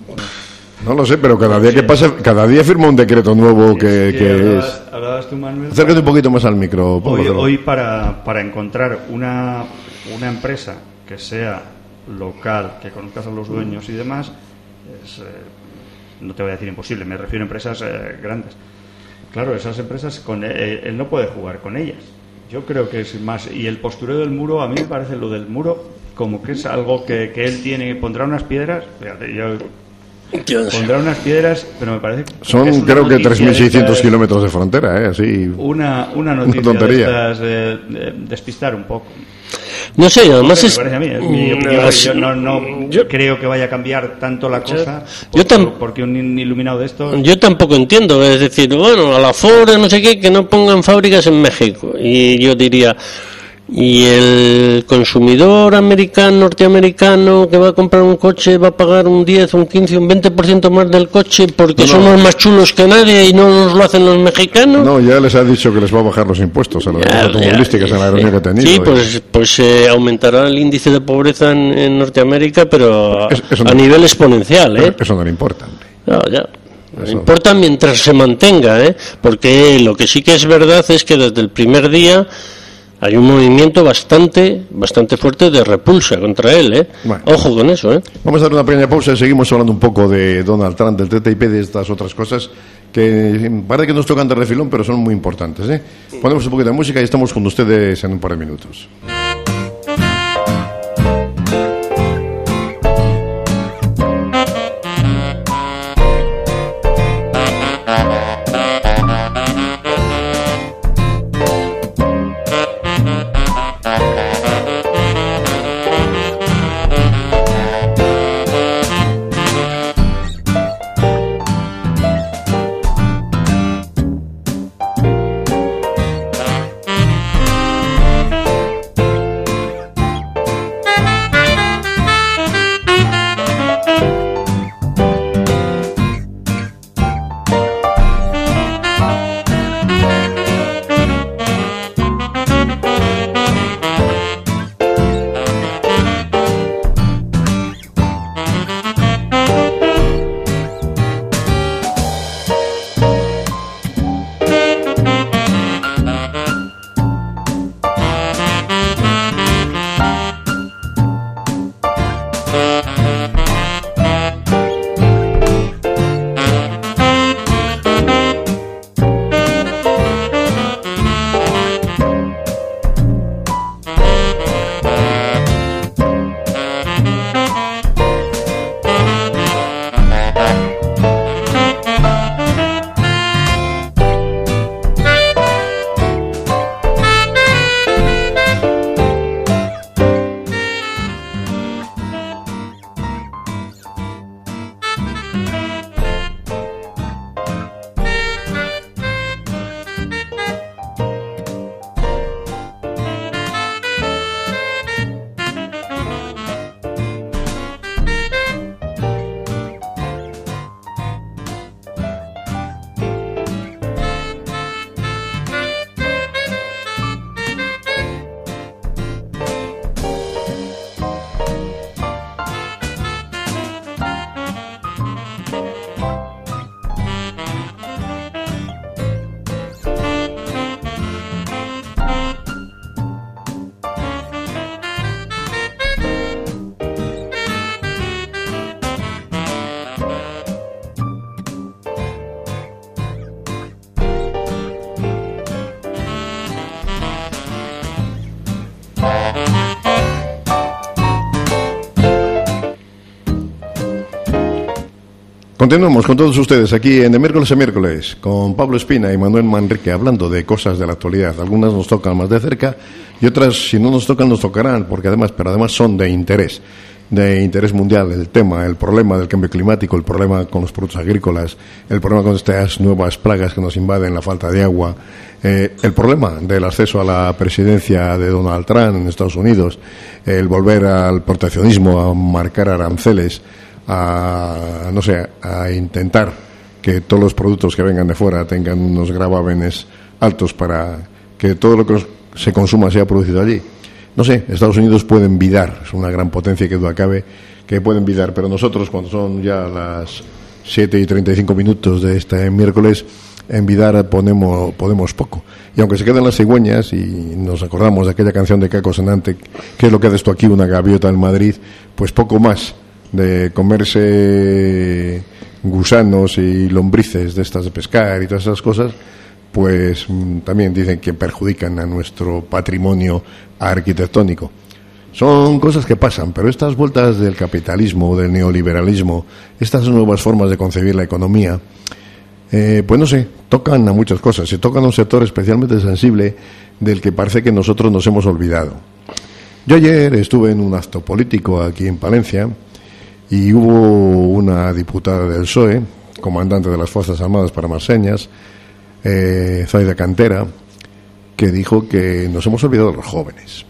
[SPEAKER 1] No lo sé, pero cada día que pasa, cada día firma un decreto nuevo que, que, que
[SPEAKER 3] hablabas,
[SPEAKER 1] es...
[SPEAKER 3] Hablabas tú, Manuel.
[SPEAKER 1] Acércate un poquito más al micro.
[SPEAKER 3] Hoy, hoy para, para encontrar una, una empresa que sea local, que conozcas a los dueños y demás, es, eh, no te voy a decir imposible, me refiero a empresas eh, grandes. Claro, esas empresas, con eh, él no puede jugar con ellas. Yo creo que es más, y el postureo del muro, a mí me parece lo del muro como que es algo que, que él tiene, pondrá unas piedras, fíjate, yo Pondrá unas piedras, pero me parece...
[SPEAKER 1] Son, creo que tres mil seiscientos kilómetros de frontera, ¿eh? Así,
[SPEAKER 3] una, una noticia
[SPEAKER 1] una tontería.
[SPEAKER 3] de estas, de, de despistar un poco.
[SPEAKER 2] No sé, además
[SPEAKER 3] me
[SPEAKER 2] es...
[SPEAKER 3] parece a mí, es mi opinión, yo no, no
[SPEAKER 2] yo,
[SPEAKER 3] creo que vaya a cambiar tanto la cosa,
[SPEAKER 2] yo
[SPEAKER 3] por,
[SPEAKER 2] tam,
[SPEAKER 3] porque un iluminado de estos...
[SPEAKER 2] Yo tampoco entiendo, es decir, bueno, a la Ford, no sé qué, que no pongan fábricas en México. Y yo diría... Y el consumidor americano, norteamericano, que va a comprar un coche, va a pagar un diez, un quince, un veinte por ciento más del coche porque no, somos más chulos que nadie y no nos lo hacen los mexicanos.
[SPEAKER 1] No, ya les ha dicho que les va a bajar los impuestos a las ya, automovilísticas ya, en la reunión que ha tenido.
[SPEAKER 2] Sí, pues, pues eh, aumentará el índice de pobreza en, en Norteamérica, pero
[SPEAKER 1] eso, eso
[SPEAKER 2] a,
[SPEAKER 1] no,
[SPEAKER 2] a nivel exponencial, ¿eh?
[SPEAKER 1] Eso no le importa.
[SPEAKER 2] No, ya. No importa mientras se mantenga, ¿eh? Porque lo que sí que es verdad es que desde el primer día hay un movimiento bastante bastante fuerte de repulsa contra él, ¿eh? Bueno, ojo con eso, ¿eh?
[SPEAKER 1] Vamos a dar una pequeña pausa y seguimos hablando un poco de Donald Trump, del T T I P, de estas otras cosas que parece que nos tocan de refilón, pero son muy importantes, ¿eh? Ponemos un poquito de música y estamos con ustedes en un par de minutos. Continuamos con todos ustedes aquí en De Miércoles a Miércoles con Pablo Espina y Manuel Manrique hablando de cosas de la actualidad. Algunas nos tocan más de cerca y otras, si no nos tocan, nos tocarán, porque además, pero además son de interés, de interés mundial. El tema, el problema del cambio climático, el problema con los productos agrícolas, el problema con estas nuevas plagas que nos invaden, la falta de agua, eh, el problema del acceso a la presidencia de Donald Trump en Estados Unidos, el volver al proteccionismo, a marcar aranceles, a, no sé, a intentar que todos los productos que vengan de fuera tengan unos gravámenes altos para que todo lo que se consuma sea producido allí. No sé, Estados Unidos puede envidar, es una gran potencia que duda cabe, que puede envidar, pero nosotros cuando son ya las siete y treinta y cinco minutos de este miércoles, envidar ponemos, podemos poco. Y aunque se quedan las cigüeñas y nos acordamos de aquella canción de Caco Senante, ¿qué es lo que haces tú aquí, una gaviota en Madrid? Pues poco más de comerse gusanos y lombrices de estas de pescar y todas esas cosas, pues también dicen que perjudican a nuestro patrimonio arquitectónico. Son cosas que pasan, pero estas vueltas del capitalismo, del neoliberalismo, estas nuevas formas de concebir la economía, eh, pues no sé, tocan a muchas cosas, se tocan a un sector especialmente sensible del que parece que nosotros nos hemos olvidado. Yo ayer estuve en un acto político aquí en Palencia y hubo una diputada del P S O E, comandante de las Fuerzas Armadas para más señas, eh, Zaida Cantera, que dijo que nos hemos olvidado de los jóvenes.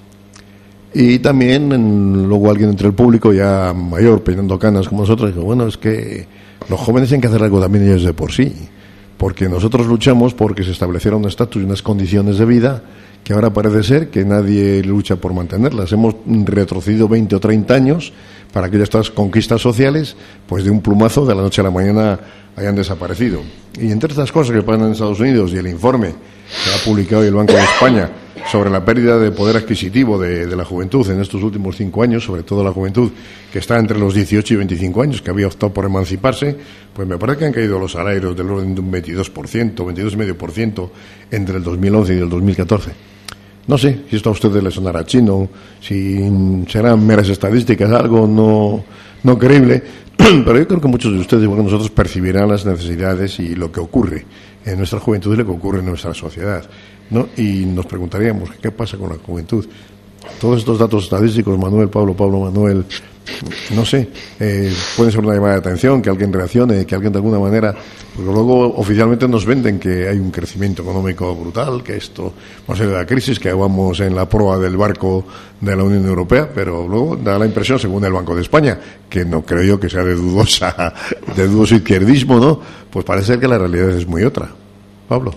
[SPEAKER 1] Y también en, luego alguien entre el público ya mayor, peinando canas como nosotros, dijo, bueno, es que los jóvenes tienen que hacer algo también ellos de por sí, porque nosotros luchamos porque se estableciera un estatus y unas condiciones de vida que ahora parece ser que nadie lucha por mantenerlas. Hemos retrocedido veinte o treinta años para que estas conquistas sociales, pues de un plumazo, de la noche a la mañana, hayan desaparecido. Y entre estas cosas que pasan en Estados Unidos y el informe que ha publicado hoy el Banco de España sobre la pérdida de poder adquisitivo de, de la juventud en estos últimos cinco años, sobre todo la juventud que está entre los dieciocho y veinticinco años, que había optado por emanciparse, pues me parece que han caído los salarios del orden de un veintidós por ciento, veintidós coma cinco por ciento entre el dos mil once y el dos mil catorce. No sé si esto a ustedes les sonará chino, si serán meras estadísticas, algo no, no creíble, pero yo creo que muchos de ustedes, igual que nosotros, percibirán las necesidades y lo que ocurre en nuestra juventud y lo que ocurre en nuestra sociedad, ¿no? Y nos preguntaríamos, ¿qué pasa con la juventud? Todos estos datos estadísticos, Manuel, Pablo, Pablo, Manuel, no sé, eh, pueden ser una llamada de atención, que alguien reaccione, que alguien de alguna manera, porque luego oficialmente nos venden que hay un crecimiento económico brutal, que esto va a ser de la crisis, que vamos en la proa del barco de la Unión Europea, pero luego da la impresión, según el Banco de España, que no creo yo que sea de dudosa, de dudoso izquierdismo, ¿no? Pues parece ser que la realidad es muy otra. Pablo.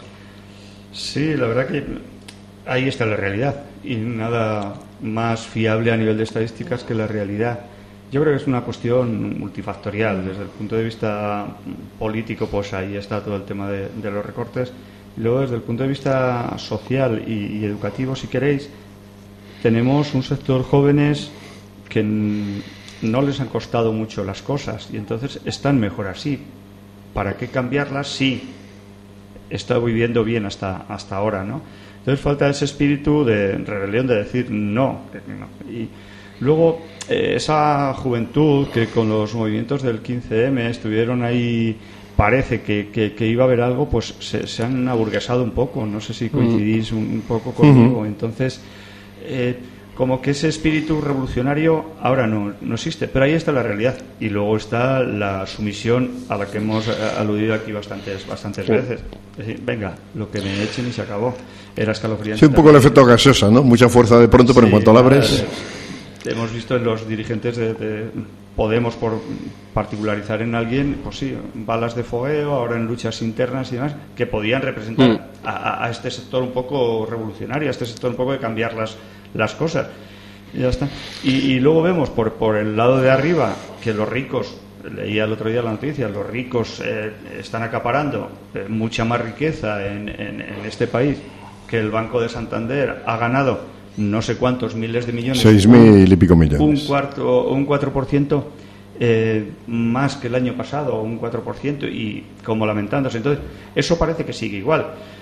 [SPEAKER 3] Sí, la verdad que ahí está la realidad y nada más fiable a nivel de estadísticas que la realidad. Yo creo que es una cuestión multifactorial. Desde el punto de vista político, pues ahí está todo el tema de, de los recortes. Y luego, desde el punto de vista social y, y educativo, si queréis, tenemos un sector jóvenes que n- no les han costado mucho las cosas y entonces están mejor así. ¿Para qué cambiarlas? Sí, está viviendo bien hasta, hasta ahora, ¿no? Entonces falta ese espíritu de rebelión, de decir no. no. Y luego, eh, esa juventud que con los movimientos del quince eme estuvieron ahí, parece que, que, que iba a haber algo, pues se, se han aburguesado un poco. No sé si coincidís un, un poco conmigo. Uh-huh. Entonces, eh, como que ese espíritu revolucionario ahora no, no existe, pero ahí está la realidad. Y luego está la sumisión a la que hemos aludido aquí bastantes, bastantes veces. Es decir, venga, lo que me echen y se acabó. Era escalofriante.
[SPEAKER 1] Sí, un poco el efecto gaseosa, ¿no? Mucha fuerza de pronto, pero sí, en cuanto la abres...
[SPEAKER 3] Hemos visto en los dirigentes de, de Podemos, por particularizar en alguien, pues sí, balas de fogueo, ahora en luchas internas y demás, que podían representar mm. a, a este sector un poco revolucionario, a este sector un poco de cambiar las, las cosas. Y ya está. Y, y luego vemos por, por el lado de arriba que los ricos, leía el otro día la noticia, los ricos eh, están acaparando eh, mucha más riqueza en, en, en este país, que el Banco de Santander ha ganado no sé cuántos miles de millones,
[SPEAKER 1] seis mil y pico millones,
[SPEAKER 3] un cuarto, un cuatro por ciento eh, más que el año pasado, un cuatro por ciento, y como lamentándose. Entonces, eso parece que sigue igual.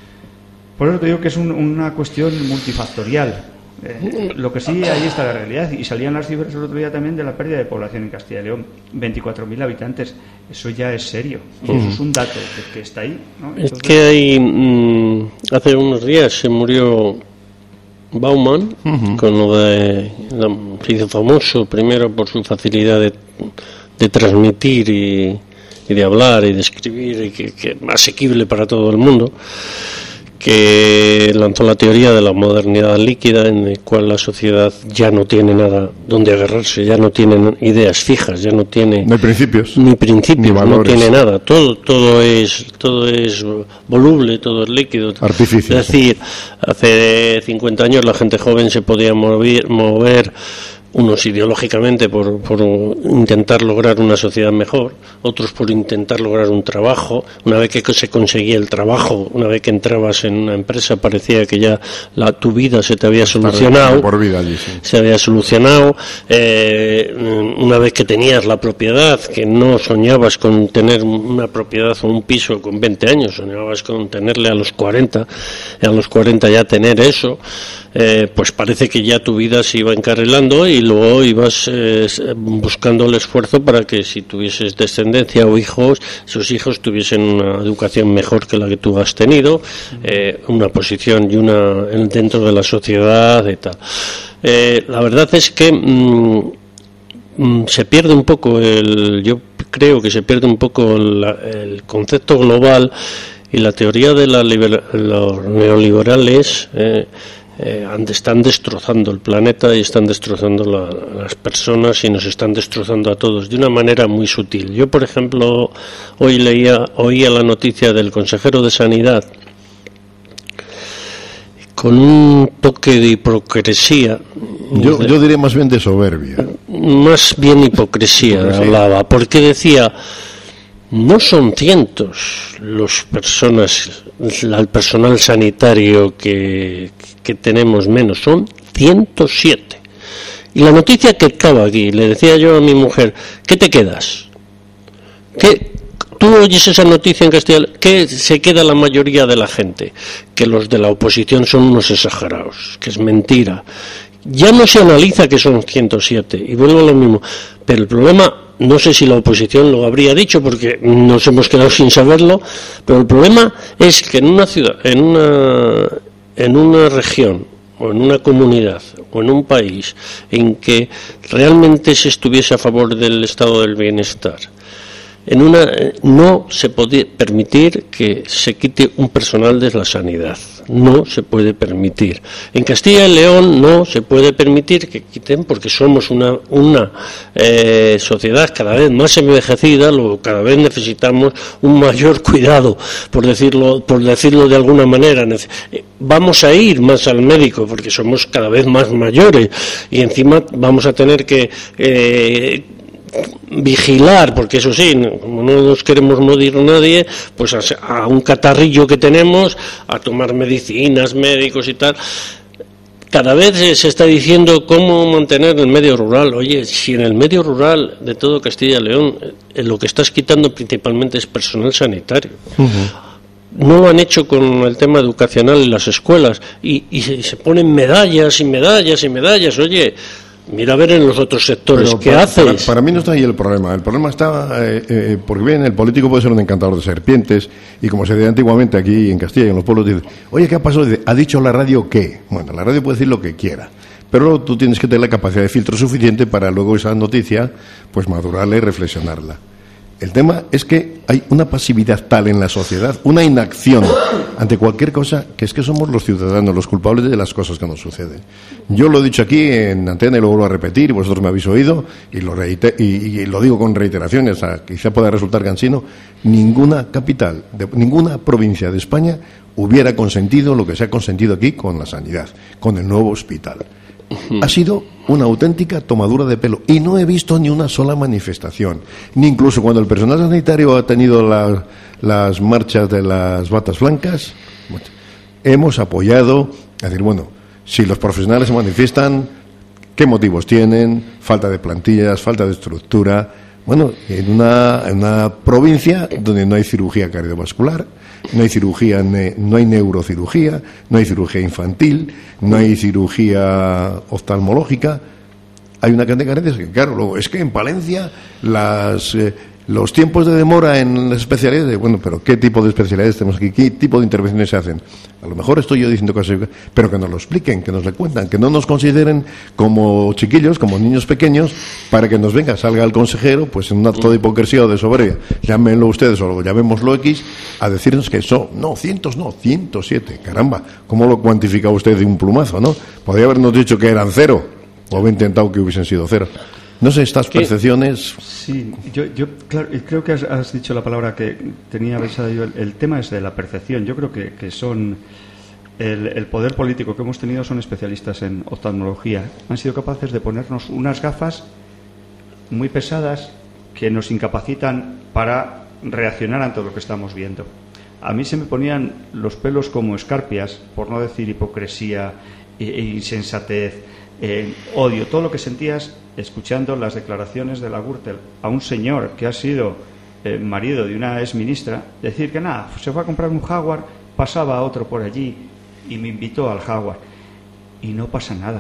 [SPEAKER 3] Por eso te digo que es un, una cuestión multifactorial. Eh, lo que sí, ahí está la realidad. Y salían las cifras el otro día también de la pérdida de población en Castilla y León, veinticuatro mil habitantes. Eso ya es serio. Y eso es un dato que, que está ahí, ¿no? Entonces...
[SPEAKER 2] Es que hay, mmm, hace unos días se murió Bauman, uh-huh. con lo de, se hizo famoso primero por su facilidad de, de transmitir y, y de hablar y de escribir, y que, que asequible para todo el mundo, que lanzó la teoría de la modernidad líquida, en la cual la sociedad ya no tiene nada donde agarrarse, ya no tiene ideas fijas, ya no tiene
[SPEAKER 1] no hay principios,
[SPEAKER 2] ni principios, ni no tiene nada, todo todo es todo es voluble, todo es líquido.
[SPEAKER 1] Artificio.
[SPEAKER 2] Es decir, hace cincuenta años la gente joven se podía mover, mover unos ideológicamente por, por intentar lograr una sociedad mejor, otros por intentar lograr un trabajo. Una vez que se conseguía el trabajo, una vez que entrabas en una empresa, parecía que ya la, tu vida se te había solucionado,
[SPEAKER 1] por vida allí, sí.
[SPEAKER 2] se había solucionado. Eh, una vez que tenías la propiedad, que no soñabas con tener una propiedad o un piso con veinte años, soñabas con tenerle a los cuarenta, a los cuarenta ya tener eso. eh, pues parece que ya tu vida se iba encarrilando y luego ibas eh, buscando el esfuerzo para que si tuvieses descendencia o hijos, esos hijos tuviesen una educación mejor que la que tú has tenido, eh, una posición y una dentro de la sociedad y tal. Eh, la verdad es que mmm, se pierde un poco el, yo creo que se pierde un poco la, el concepto global y la teoría de la liber, los neoliberales eh, eh, están destrozando el planeta y están destrozando la, las personas y nos están destrozando a todos de una manera muy sutil. Yo, por ejemplo, hoy leía oía la noticia del consejero de Sanidad con un toque de hipocresía.
[SPEAKER 1] Yo, yo diría más bien de soberbia.
[SPEAKER 2] Más bien hipocresía, hipocresía. hablaba, porque decía, no son cientos los personas, el personal sanitario que, que tenemos menos, son ciento siete. Y la noticia que estaba aquí, le decía yo a mi mujer, ¿qué te quedas? ¿Qué? Tú oyes esa noticia en Castilla, ¿qué se queda la mayoría de la gente? Que los de la oposición son unos exagerados, que es mentira. Ya no se analiza que son ciento siete, y vuelvo a lo mismo. Pero el problema, no sé si la oposición lo habría dicho, porque nos hemos quedado sin saberlo, pero el problema es que en una ciudad, en una, en una región, o en una comunidad, o en un país, en que realmente se estuviese a favor del estado del bienestar, en una no se puede permitir que se quite un personal de la sanidad, no se puede permitir. En Castilla y León no se puede permitir que quiten, porque somos una una eh, sociedad cada vez más envejecida, lo, cada vez necesitamos un mayor cuidado, por decirlo por decirlo de alguna manera. Vamos a ir más al médico porque somos cada vez más mayores y encima vamos a tener que eh, vigilar, porque eso sí, como no nos queremos morir nadie, pues a, a un catarrillo que tenemos, a tomar medicinas, médicos y tal. Cada vez se está diciendo cómo mantener el medio rural. Oye, si en el medio rural de todo Castilla y León eh, lo que estás quitando principalmente es personal sanitario. Uh-huh. No lo han hecho con el tema educacional en las escuelas y, y se, se ponen medallas y medallas y medallas. Oye, mira a ver en los otros sectores
[SPEAKER 1] Pero
[SPEAKER 2] qué
[SPEAKER 1] para,
[SPEAKER 2] haces.
[SPEAKER 1] Para, para mí no está ahí el problema. El problema está eh, eh, porque bien, el político puede ser un encantador de serpientes y como se decía antiguamente aquí en Castilla y en los pueblos, dice, oye, ¿qué ha pasado? Dice, ¿ha dicho la radio qué? Bueno, la radio puede decir lo que quiera, pero tú tienes que tener la capacidad de filtro suficiente para luego esa noticia, pues madurarla y reflexionarla. El tema es que hay una pasividad tal en la sociedad, una inacción ante cualquier cosa, que es que somos los ciudadanos los culpables de las cosas que nos suceden. Yo lo he dicho aquí en antena y lo vuelvo a repetir, vosotros me habéis oído, y lo, reiter- y, y lo digo con reiteraciones, a, quizá pueda resultar cansino, ninguna capital, de, ninguna provincia de España hubiera consentido lo que se ha consentido aquí con la sanidad, con el nuevo hospital. Ha sido una auténtica tomadura de pelo y no he visto ni una sola manifestación, ni incluso cuando el personal sanitario ha tenido la, las marchas de las batas blancas, hemos apoyado, es decir, bueno, si los profesionales se manifiestan, ¿qué motivos tienen? Falta de plantillas, falta de estructura. Bueno, en una, en una provincia donde no hay cirugía cardiovascular, no hay cirugía, no hay neurocirugía, no hay cirugía infantil, no hay cirugía oftalmológica, hay una cantidad de carencias que, claro, luego es que en Palencia las, eh, los tiempos de demora en las especialidades, bueno, pero ¿qué tipo de especialidades tenemos aquí? ¿Qué tipo de intervenciones se hacen? A lo mejor estoy yo diciendo cosas, pero que nos lo expliquen, que nos lo cuentan, que no nos consideren como chiquillos, como niños pequeños, para que nos venga, salga el consejero, pues en un acto de hipocresía o de soberbia, llámenlo ustedes o llamémoslo X, a decirnos que son, no, cientos no, ciento siete, caramba, ¿cómo lo cuantifica usted de un plumazo, no? Podría habernos dicho que eran cero, o haber intentado que hubiesen sido cero. No sé, estas ¿Qué? percepciones...
[SPEAKER 3] Sí, yo, yo claro, creo que has, has dicho la palabra que tenía pensado yo. El, el tema es de la percepción. Yo creo que, que son... El, el poder político que hemos tenido son especialistas en oftalmología. Han sido capaces de ponernos unas gafas muy pesadas que nos incapacitan para reaccionar ante lo que estamos viendo. A mí se me ponían los pelos como escarpias, por no decir hipocresía e, e insensatez, eh, odio, todo lo que sentías escuchando las declaraciones de la Gürtel a un señor que ha sido eh, marido de una exministra, decir que nada, se fue a comprar un Jaguar, pasaba a otro por allí y me invitó al Jaguar. y no pasa nada.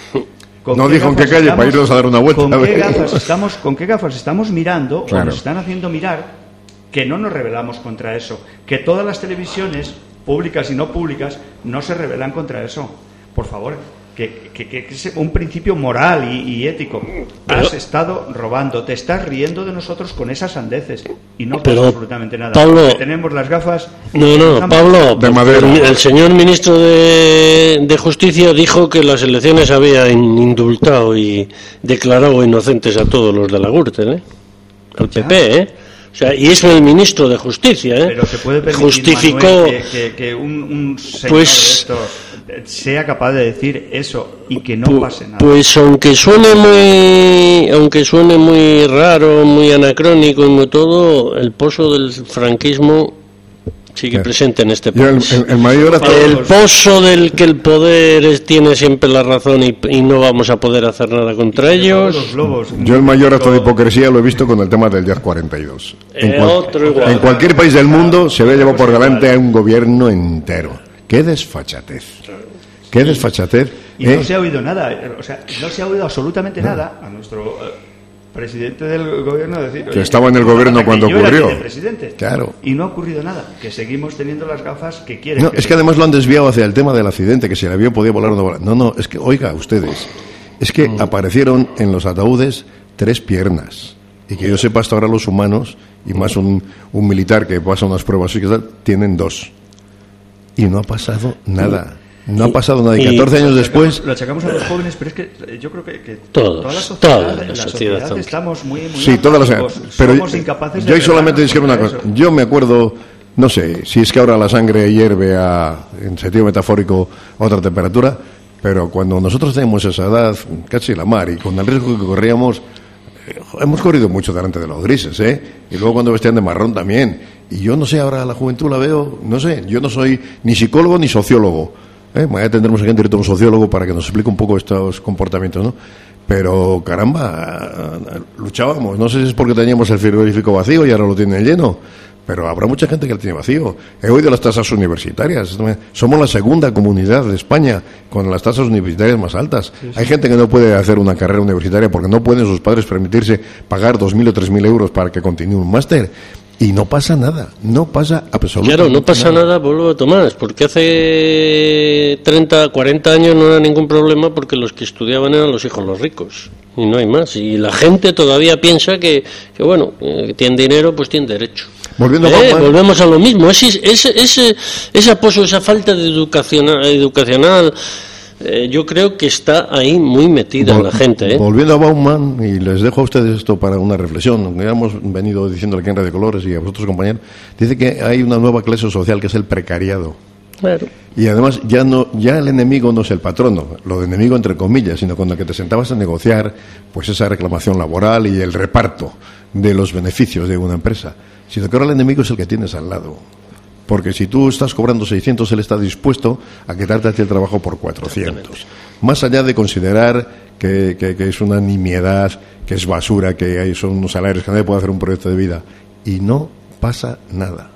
[SPEAKER 1] No dijo en qué calle estamos, para irnos a dar una vuelta.
[SPEAKER 3] ¿Con qué gafas estamos, con qué gafas estamos mirando
[SPEAKER 1] claro.
[SPEAKER 3] o nos están haciendo mirar que no nos rebelamos contra eso? Que todas las televisiones, públicas y no públicas, no se rebelan contra eso. Por favor, que, que, que es un principio moral y, y ético. Pero, has estado robando, te estás riendo de nosotros con esas sandeces y no pasa absolutamente nada.
[SPEAKER 2] Pablo,
[SPEAKER 3] tenemos las gafas.
[SPEAKER 2] No, no, Pablo,
[SPEAKER 1] de madera.
[SPEAKER 2] El, el señor ministro de, de Justicia dijo que las elecciones habían indultado y declarado inocentes a todos los de la Gürtel, ¿eh? Al P P, ¿eh? O sea, y es el ministro de Justicia, ¿eh?
[SPEAKER 3] Pero se puede permitir,
[SPEAKER 2] justificó
[SPEAKER 3] Manuel, que, que, que un, un señor
[SPEAKER 2] pues,
[SPEAKER 3] de estos sea capaz de decir eso y que no
[SPEAKER 2] pu-
[SPEAKER 3] pase nada.
[SPEAKER 2] Pues aunque suene muy aunque suene muy raro, muy anacrónico y muy todo, el pozo del franquismo sigue presente en este país.
[SPEAKER 1] El, el, el, mayor
[SPEAKER 2] el pozo del que el poder es, tiene siempre la razón y, y no vamos a poder hacer nada contra ellos.
[SPEAKER 3] Los globos,
[SPEAKER 1] yo el mayor acto de hipocresía lo he visto con el tema del diez cuarenta y dos. En,
[SPEAKER 2] eh,
[SPEAKER 1] cual,
[SPEAKER 2] otro igual.
[SPEAKER 1] en cualquier país del mundo se ve llevado por delante a un gobierno entero. ¡Qué desfachatez! ¡Qué desfachatez!
[SPEAKER 3] Y
[SPEAKER 1] ¿eh?
[SPEAKER 3] no se ha oído nada, o sea, no se ha oído absolutamente no. nada a nuestro eh, presidente del gobierno decir...
[SPEAKER 1] Que estaba en el gobierno cuando ocurrió.
[SPEAKER 3] Presidente.
[SPEAKER 1] Claro.
[SPEAKER 3] Y no ha ocurrido nada, que seguimos teniendo las gafas que quieren.
[SPEAKER 1] No,
[SPEAKER 3] que
[SPEAKER 1] es que además lo han desviado hacia el tema del accidente, que si el avión podía volar o no volar. No, no, es que, oiga, ustedes, es que mm. aparecieron en los ataúdes tres piernas. Y que yo sepa, hasta ahora los humanos, y más un, un militar que pasa unas pruebas y que tal, tienen dos. Y no ha pasado nada. No ha pasado nada. Y catorce años después...
[SPEAKER 3] Lo achacamos a los jóvenes, pero es que yo creo que, que
[SPEAKER 2] todos,
[SPEAKER 3] toda la sociedad,
[SPEAKER 2] toda la
[SPEAKER 3] la
[SPEAKER 2] sociedad,
[SPEAKER 3] sociedad estamos muy... muy
[SPEAKER 1] sí, todas las... Pero
[SPEAKER 3] somos incapaces de...
[SPEAKER 1] Yo solamente discrepo una cosa. Eso. Yo me acuerdo, no sé, si es que ahora la sangre hierve a, en sentido metafórico a otra temperatura, pero cuando nosotros teníamos esa edad, casi la mar, y con el riesgo que corríamos... Hemos corrido mucho delante de los grises, ¿eh? Y luego cuando vestían de marrón también. Y yo no sé, ahora la juventud la veo, no sé, yo no soy ni psicólogo ni sociólogo. ¿eh? Mañana tendremos aquí en directo un sociólogo para que nos explique un poco estos comportamientos, ¿no? Pero, caramba, luchábamos. No sé si es porque teníamos el frigorífico vacío y ahora lo tienen lleno. Pero habrá mucha gente que lo tiene vacío. He oído las tasas universitarias. Somos la segunda comunidad de España con las tasas universitarias más altas. Sí, sí. Hay gente que no puede hacer una carrera universitaria porque no pueden sus padres permitirse pagar dos mil o tres mil euros para que continúe un máster. Y no pasa nada, no pasa absolutamente nada.
[SPEAKER 2] Claro, no pasa nada, nada vuelvo a Tomás, porque hace treinta, cuarenta años no era ningún problema porque los que estudiaban eran los hijos los ricos, y no hay más. Y la gente todavía piensa que, que bueno, que tienen dinero, pues tienen derecho.
[SPEAKER 1] Volviendo
[SPEAKER 2] eh,
[SPEAKER 1] a
[SPEAKER 2] volvemos a lo mismo, ese, ese, ese, ese apoyo, esa falta de educacional, educacional eh, yo creo que está ahí muy metida Vol- en la gente. ¿eh?
[SPEAKER 1] Volviendo a Bauman, y les dejo a ustedes esto para una reflexión, ya hemos venido diciéndole aquí en Radio Colores y a vosotros, compañeros, dice que hay una nueva clase social que es el precariado.
[SPEAKER 2] Claro.
[SPEAKER 1] Y además ya no ya el enemigo no es el patrono, lo de enemigo entre comillas, sino cuando que te sentabas a negociar pues esa reclamación laboral y el reparto de los beneficios de una empresa, sino que ahora el enemigo es el que tienes al lado. Porque si tú estás cobrando seiscientos, él está dispuesto a quitarte a ti el trabajo por cuatrocientos. Más allá de considerar que, que, que es una nimiedad, que es basura, que hay, son unos salarios que nadie puede hacer un proyecto de vida. Y no pasa nada.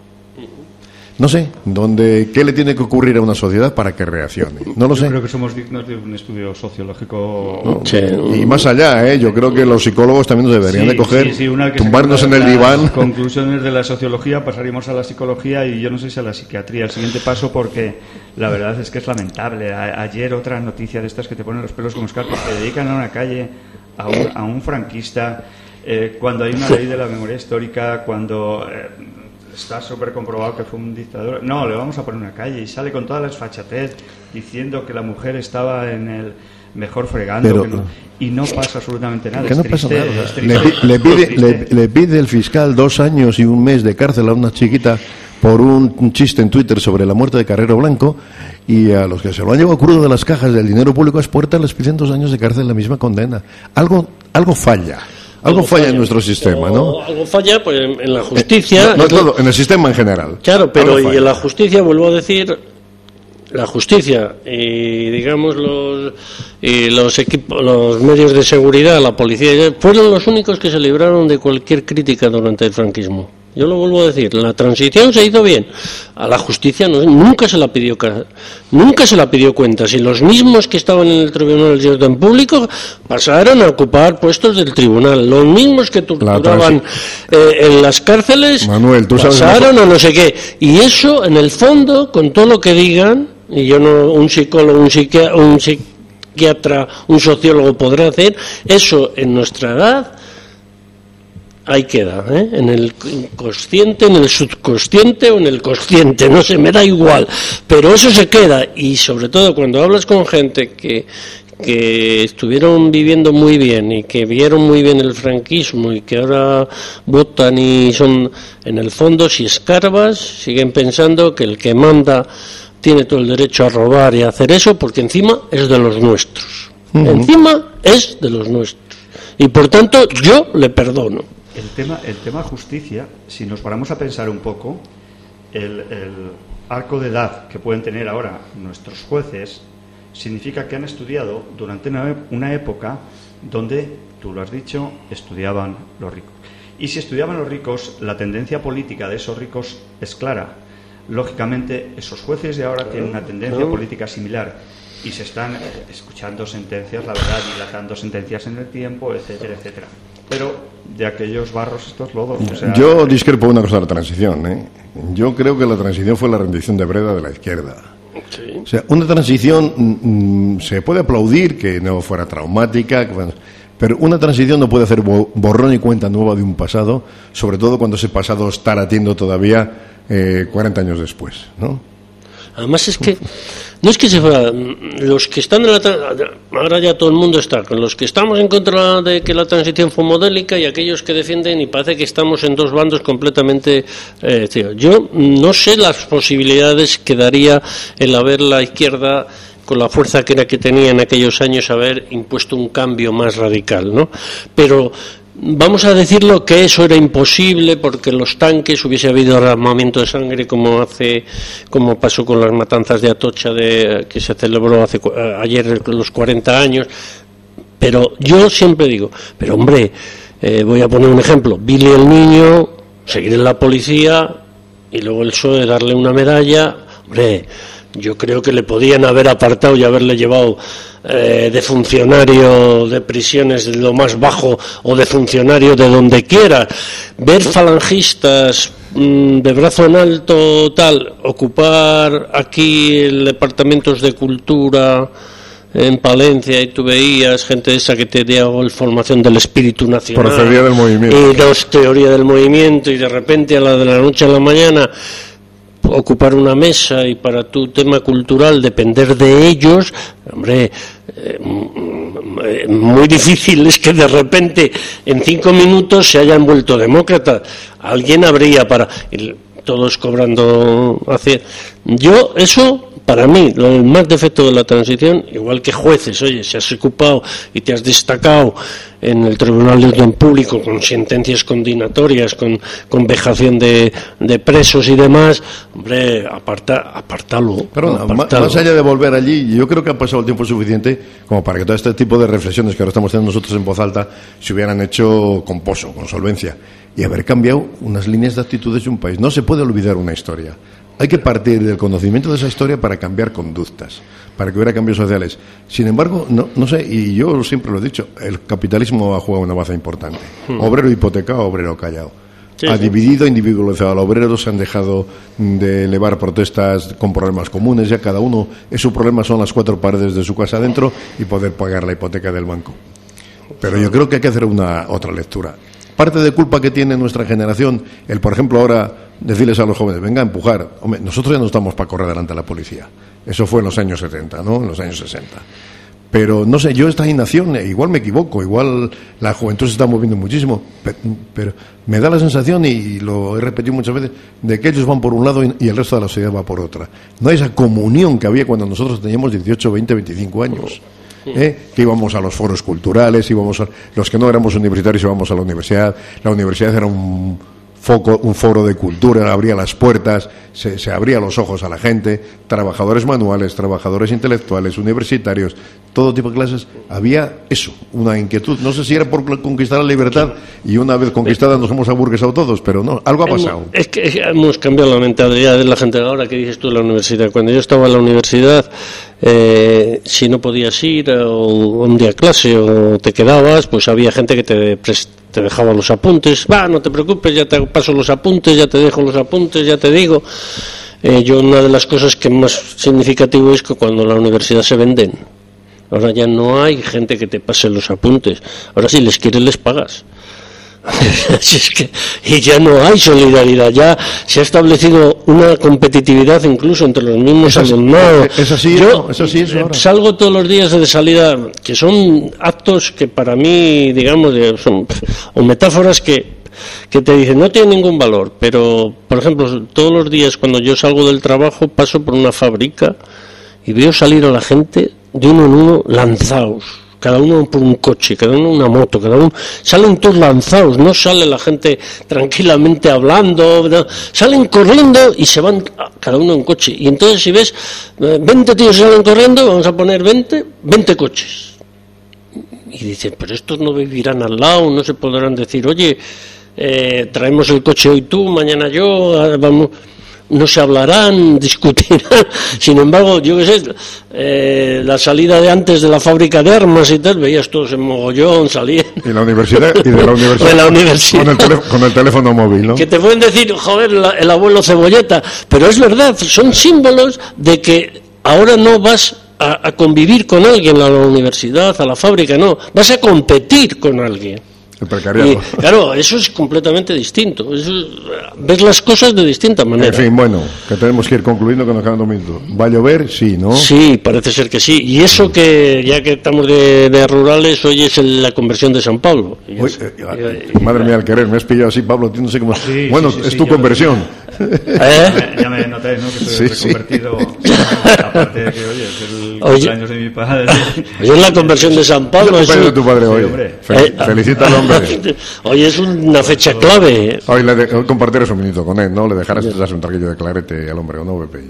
[SPEAKER 1] No sé, ¿dónde, ¿qué le tiene que ocurrir a una sociedad para que reaccione? No lo
[SPEAKER 3] yo
[SPEAKER 1] sé.
[SPEAKER 3] Creo que somos dignos de un estudio sociológico.
[SPEAKER 1] No, sí. Y más allá, ¿eh? Yo creo que los psicólogos también nos deberían
[SPEAKER 3] sí,
[SPEAKER 1] de coger,
[SPEAKER 3] sí, sí, una que
[SPEAKER 1] tumbarnos en el diván.
[SPEAKER 3] Conclusiones de la sociología, pasaríamos a la psicología y yo no sé si a la psiquiatría. El siguiente paso, porque la verdad es que es lamentable. A, ayer otra noticia de estas que te ponen los pelos como escarpas, que dedican a una calle a un, a un franquista, eh, cuando hay una ley de la memoria histórica, cuando... Eh, está súper comprobado que fue un dictador. No, le vamos a poner una calle y sale con toda la desfachatez diciendo que la mujer estaba en el mejor fregando.
[SPEAKER 1] Pero,
[SPEAKER 3] que no, y no pasa absolutamente nada.
[SPEAKER 1] Que no
[SPEAKER 3] triste,
[SPEAKER 1] pasa nada.
[SPEAKER 3] triste,
[SPEAKER 1] Le, le, pide, le, le pide el fiscal dos años y un mes de cárcel a una chiquita por un, un chiste en Twitter sobre la muerte de Carrero Blanco, y a los que se lo han llevado crudo de las cajas del dinero público a expuertas les piden dos años de cárcel, la misma condena. Algo, algo falla. Algo, algo falla, falla en nuestro sistema, ¿no?
[SPEAKER 2] Algo falla pues, en, en la justicia.
[SPEAKER 1] Eh, no, no todo, en el sistema en general.
[SPEAKER 2] Claro, pero y en la justicia, vuelvo a decir, la justicia y, digamos, los, y los, equipos, los medios de seguridad, la policía, fueron los únicos que se libraron de cualquier crítica durante el franquismo. Yo lo vuelvo a decir, la transición se hizo bien. A la justicia no, nunca se la pidió nunca se la pidió cuentas. Y los mismos que estaban en el tribunal de orden público pasaron a ocupar puestos del tribunal. Los mismos que torturaban eh, en las cárceles
[SPEAKER 1] Manuel, ¿tú sabes
[SPEAKER 2] pasaron a no sé qué. Y eso, en el fondo, con todo lo que digan, y yo no, un psicólogo, un psiquiatra, un psiquiatra, un sociólogo podrá hacer, eso en nuestra edad ahí queda, ¿eh? En el inconsciente, en el subconsciente o en el consciente, no sé, me da igual, pero eso se queda. Y sobre todo cuando hablas con gente que, que estuvieron viviendo muy bien y que vieron muy bien el franquismo y que ahora votan y son, en el fondo, si escarbas, siguen pensando que el que manda tiene todo el derecho a robar y a hacer eso, porque encima es de los nuestros. Uh-huh. Encima es de los nuestros. Y por tanto, yo le perdono.
[SPEAKER 3] El tema, el tema justicia, si nos paramos a pensar un poco, el, el arco de edad que pueden tener ahora nuestros jueces significa que han estudiado durante una, una época donde, tú lo has dicho, estudiaban los ricos. Y si estudiaban los ricos, la tendencia política de esos ricos es clara. Lógicamente, esos jueces de ahora tienen una tendencia política similar y se están eh, escuchando sentencias, la verdad, dilatando sentencias en el tiempo, etcétera, etcétera. Pero de aquellos barros estos lodos. O sea,
[SPEAKER 1] yo discrepo una cosa de la transición, ¿eh? Yo creo que la transición fue la rendición de Breda de la izquierda. Sí. O sea, una transición mmm, se puede aplaudir que no fuera traumática, que, bueno, pero una transición no puede hacer borrón y cuenta nueva de un pasado, sobre todo cuando ese pasado está latiendo todavía eh, cuarenta años después, ¿no?
[SPEAKER 2] Además es que no es que se fuera, los que están en la ahora ya todo el mundo está con los que estamos en contra de que la transición fue modélica y aquellos que defienden, y parece que estamos en dos bandos completamente eh, tío. Yo no sé las posibilidades que daría el haber la izquierda con la fuerza que era que tenía en aquellos años haber impuesto un cambio más radical, ¿no? Pero vamos a decirlo que eso era imposible porque los tanques hubiese habido derramamiento de sangre como hace como pasó con las matanzas de Atocha de, que se celebró hace ayer los cuarenta años. Pero yo siempre digo, pero hombre, eh, voy a poner un ejemplo, Billy el Niño, seguir en la policía y luego el P S O E darle una medalla, hombre, yo creo que le podían haber apartado y haberle llevado eh, de funcionario de prisiones de lo más bajo o de funcionario de donde quiera. Ver falangistas mmm, de brazo en alto, tal, ocupar aquí el departamentos de cultura en Palencia y tú veías gente esa que te dio formación del espíritu nacional.
[SPEAKER 1] Por teoría del movimiento.
[SPEAKER 2] Y dos teoría del movimiento y de repente a la de la noche a la mañana ocupar una mesa y para tu tema cultural depender de ellos, hombre, eh, muy difícil es que de repente en cinco minutos se hayan vuelto demócratas. Alguien habría para todos cobrando hacia yo eso. Para mí, el más defecto de la transición, igual que jueces, oye, si has ocupado y te has destacado en el Tribunal de Orden Público con sentencias condenatorias, con, con vejación de, de presos y demás, hombre, aparta, apartalo.
[SPEAKER 1] Pero no,
[SPEAKER 2] apartalo.
[SPEAKER 1] Más allá de volver allí, yo creo que ha pasado el tiempo suficiente como para que todo este tipo de reflexiones que ahora estamos teniendo nosotros en voz alta se hubieran hecho con poso, con solvencia, y haber cambiado unas líneas de actitudes de un país. No se puede olvidar una historia. Hay que partir del conocimiento de esa historia para cambiar conductas, para que hubiera cambios sociales. Sin embargo, no, no sé, y yo siempre lo he dicho, el capitalismo ha jugado una baza importante. Hmm. Obrero hipotecado, obrero callado. Sí, ha sí. dividido, individualizado al obrero, se han dejado de elevar protestas con problemas comunes, ya cada uno, su problema son las cuatro paredes de su casa adentro y poder pagar la hipoteca del banco. Pero yo creo que hay que hacer una otra lectura. Parte de culpa que tiene nuestra generación, el por ejemplo ahora decirles a los jóvenes, venga a empujar. Hombre, nosotros ya no estamos para correr delante de la policía. Eso fue en los años setenta, ¿no? En los años sesenta. Pero, no sé, yo esta inacción, igual me equivoco, igual la juventud se está moviendo muchísimo, pero, pero me da la sensación, y lo he repetido muchas veces, de que ellos van por un lado y el resto de la sociedad va por otra. No hay esa comunión que había cuando nosotros teníamos dieciocho, veinte, veinticinco años. ¿Eh? Que íbamos a los foros culturales, íbamos a, los que no éramos universitarios íbamos a la universidad. La universidad era un foco, un foro de cultura, abría las puertas, se, se abría los ojos a la gente, trabajadores manuales, trabajadores intelectuales, universitarios, todo tipo de clases. Había eso, una inquietud. No sé si era por conquistar la libertad y una vez conquistada nos hemos aburguesado todos, pero no, algo ha pasado.
[SPEAKER 2] Es que hemos cambiado la mentalidad de la gente ahora que dices tú en la universidad. Cuando yo estaba en la universidad, eh, si no podías ir o un día a clase o te quedabas, pues había gente que te prestaba, te dejaba los apuntes, va, no te preocupes, ya te paso los apuntes, ya te dejo los apuntes, ya te digo. Eh, yo una de las cosas que más significativo es que cuando en la universidad se venden, ahora ya no hay gente que te pase los apuntes, ahora si les quieres les pagas. Es que, y ya no hay solidaridad, ya se ha establecido una competitividad incluso entre los mismos alumnados.
[SPEAKER 1] Es así,
[SPEAKER 2] yo
[SPEAKER 1] es así, es ahora.
[SPEAKER 2] Salgo todos los días de salida, que son actos que para mí, digamos, son o metáforas que, que te dicen no tienen ningún valor, pero por ejemplo, todos los días cuando yo salgo del trabajo paso por una fábrica y veo salir a la gente de uno en uno lanzados. Cada uno por un coche, cada uno una moto, cada uno salen todos lanzados, no sale la gente tranquilamente hablando, no, salen corriendo y se van cada uno en coche. Y entonces si ves veinte tíos salen corriendo, vamos a poner veinte, veinte coches. Y dicen, pero estos no vivirán al lado, no se podrán decir, oye, eh, traemos el coche hoy tú, mañana yo, vamos. No se hablarán, discutirán. Sin embargo, yo qué sé, eh, la salida de antes de la fábrica de armas y tal, veías todos en mogollón, salían.
[SPEAKER 1] Y la universidad, y de la universidad.
[SPEAKER 2] De la universidad.
[SPEAKER 1] Con el, teléfono, con el teléfono móvil, ¿no?
[SPEAKER 2] Que te pueden decir, joder, la, el abuelo Cebolleta. Pero es verdad, son símbolos de que ahora no vas a, a convivir con alguien a la universidad, a la fábrica, no. Vas a competir con alguien.
[SPEAKER 1] El precariado.
[SPEAKER 2] Y, claro, eso es completamente distinto. Eso es, ves las cosas de distinta manera.
[SPEAKER 1] En fin, bueno, que tenemos que ir concluyendo que nos quedan dos minutos. ¿Va a llover? Sí, ¿no?
[SPEAKER 2] Sí, parece ser que sí. Y eso que, ya que estamos de, de rurales, hoy es el, la conversión de San Pablo.
[SPEAKER 1] Uy, eh, eh, madre mía, al querer, me has pillado así, Pablo, no sé cómo...
[SPEAKER 3] Sí,
[SPEAKER 1] bueno,
[SPEAKER 3] sí, sí,
[SPEAKER 1] es
[SPEAKER 3] sí,
[SPEAKER 1] tu conversión.
[SPEAKER 2] ¿Eh?
[SPEAKER 3] Ya me notáis, ¿no? Que estoy
[SPEAKER 1] Sí,
[SPEAKER 3] reconvertido. Sí. Aparte de que, oye, es el
[SPEAKER 2] Oye,
[SPEAKER 3] cumpleaños de mi padre.
[SPEAKER 2] Hoy es la conversión de San Pablo.
[SPEAKER 1] Es
[SPEAKER 2] Es
[SPEAKER 1] el
[SPEAKER 2] un,
[SPEAKER 1] de tu padre hoy.
[SPEAKER 3] hombre.
[SPEAKER 1] Fel-
[SPEAKER 2] eh,
[SPEAKER 1] felicítalo, hombre.
[SPEAKER 2] Hoy es una fecha clave.
[SPEAKER 1] Hoy le de- compartirás un minuto con él, ¿no? Le dejarás que te das un traguillo de clarete al hombre, ¿o no, Pepe?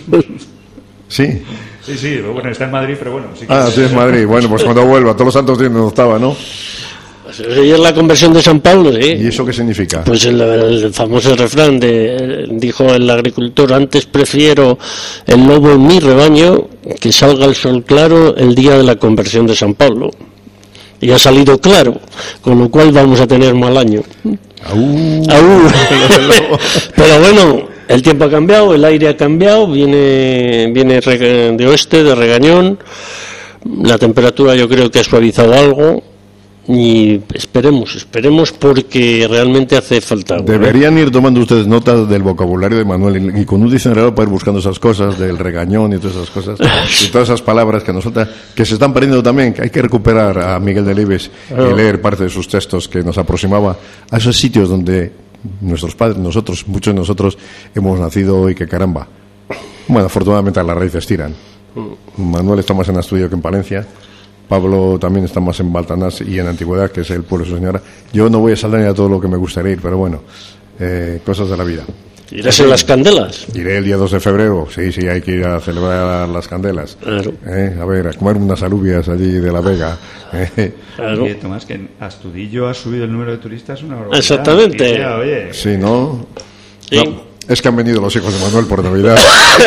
[SPEAKER 1] ¿Sí?
[SPEAKER 3] Sí, sí, bueno, está en Madrid, pero bueno. Sí que
[SPEAKER 1] Ah, sí, es Madrid. Bueno, pues cuando vuelva, todos los santos tienen octava, ¿no?
[SPEAKER 2] Hoy es la conversión de San Pablo, ¿sí?
[SPEAKER 1] ¿Y eso qué significa?
[SPEAKER 2] Pues el, el famoso refrán de, dijo el agricultor, antes prefiero el lobo en mi rebaño que salga el sol claro el día de la conversión de San Pablo. Y ha salido claro, con lo cual vamos a tener mal año.
[SPEAKER 1] Aú.
[SPEAKER 2] Aún. Pero bueno, el tiempo ha cambiado, el aire ha cambiado, viene, viene de oeste, de regañón, la temperatura yo creo que ha suavizado algo. Y esperemos, esperemos porque realmente hace falta agua, ¿eh?
[SPEAKER 1] Deberían ir tomando ustedes notas del vocabulario de Manuel y con un diccionario para ir buscando esas cosas del regañón y todas esas cosas y todas esas palabras que nosotros que se están perdiendo también, que hay que recuperar a Miguel Delibes y leer parte de sus textos que nos aproximaba a esos sitios donde nuestros padres, nosotros, muchos de nosotros hemos nacido y que caramba. Bueno, afortunadamente las raíces tiran. Manuel está más en Astudillo que en Palencia. Pablo también está más en Baltanás y en Antigüedad, que es el pueblo de su señora. Yo no voy a saltar ni a todo lo que me gustaría ir, pero bueno, eh, cosas de la vida.
[SPEAKER 2] ¿Irás en las candelas?
[SPEAKER 1] Iré el día dos de febrero, sí, sí, hay que ir a celebrar las candelas.
[SPEAKER 2] Claro.
[SPEAKER 1] Eh, a ver, a comer unas alubias allí de la Vega. Eh.
[SPEAKER 2] Claro.
[SPEAKER 3] Oye, Tomás, que en Astudillo ha subido el número de turistas una barbaridad.
[SPEAKER 2] Exactamente.
[SPEAKER 3] Y ya, oye,
[SPEAKER 1] Sí, ¿no?
[SPEAKER 2] Sí.
[SPEAKER 1] No, es que han venido los hijos de Manuel por Navidad.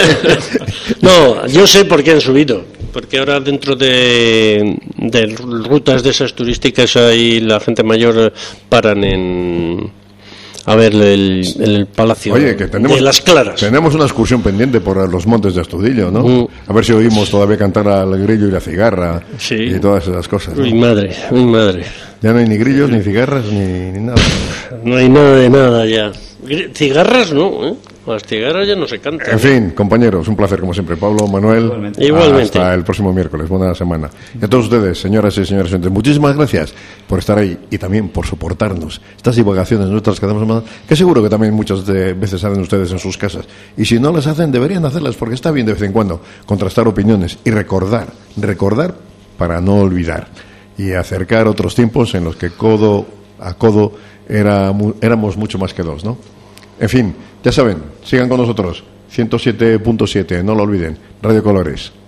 [SPEAKER 2] No, yo sé por qué han subido. Porque ahora dentro de, de rutas de esas turísticas ahí la gente mayor paran en a ver el, el palacio
[SPEAKER 1] Oye, que tenemos,
[SPEAKER 2] de las Claras.
[SPEAKER 1] tenemos una excursión pendiente por los montes de Astudillo, ¿no?
[SPEAKER 2] Mm.
[SPEAKER 1] A ver si oímos todavía cantar al grillo y la cigarra
[SPEAKER 2] Sí.
[SPEAKER 1] y todas esas cosas, ¿no?
[SPEAKER 2] Uy, madre, uy, madre.
[SPEAKER 1] Ya no hay ni grillos, ni cigarras, ni, ni nada.
[SPEAKER 2] No hay nada de nada ya. Gr- Cigarras no, ¿eh? Las cigarras ya no se cantan.
[SPEAKER 1] En fin, compañeros, un placer como siempre. Pablo, Manuel,
[SPEAKER 3] Igualmente.
[SPEAKER 2] Igualmente.
[SPEAKER 1] hasta el próximo miércoles. Buena semana. Y a todos ustedes, señoras y señores oyentes, muchísimas gracias por estar ahí y también por soportarnos. Estas divagaciones nuestras que hacemos semana, que seguro que también muchas de veces hacen ustedes en sus casas. Y si no las hacen, deberían hacerlas porque está bien de vez en cuando contrastar opiniones y recordar, recordar para no olvidar y acercar otros tiempos en los que codo a codo era, éramos mucho más que dos, ¿no? En fin, ya saben, sigan con nosotros. ciento siete punto siete, no lo olviden. Radio Colores.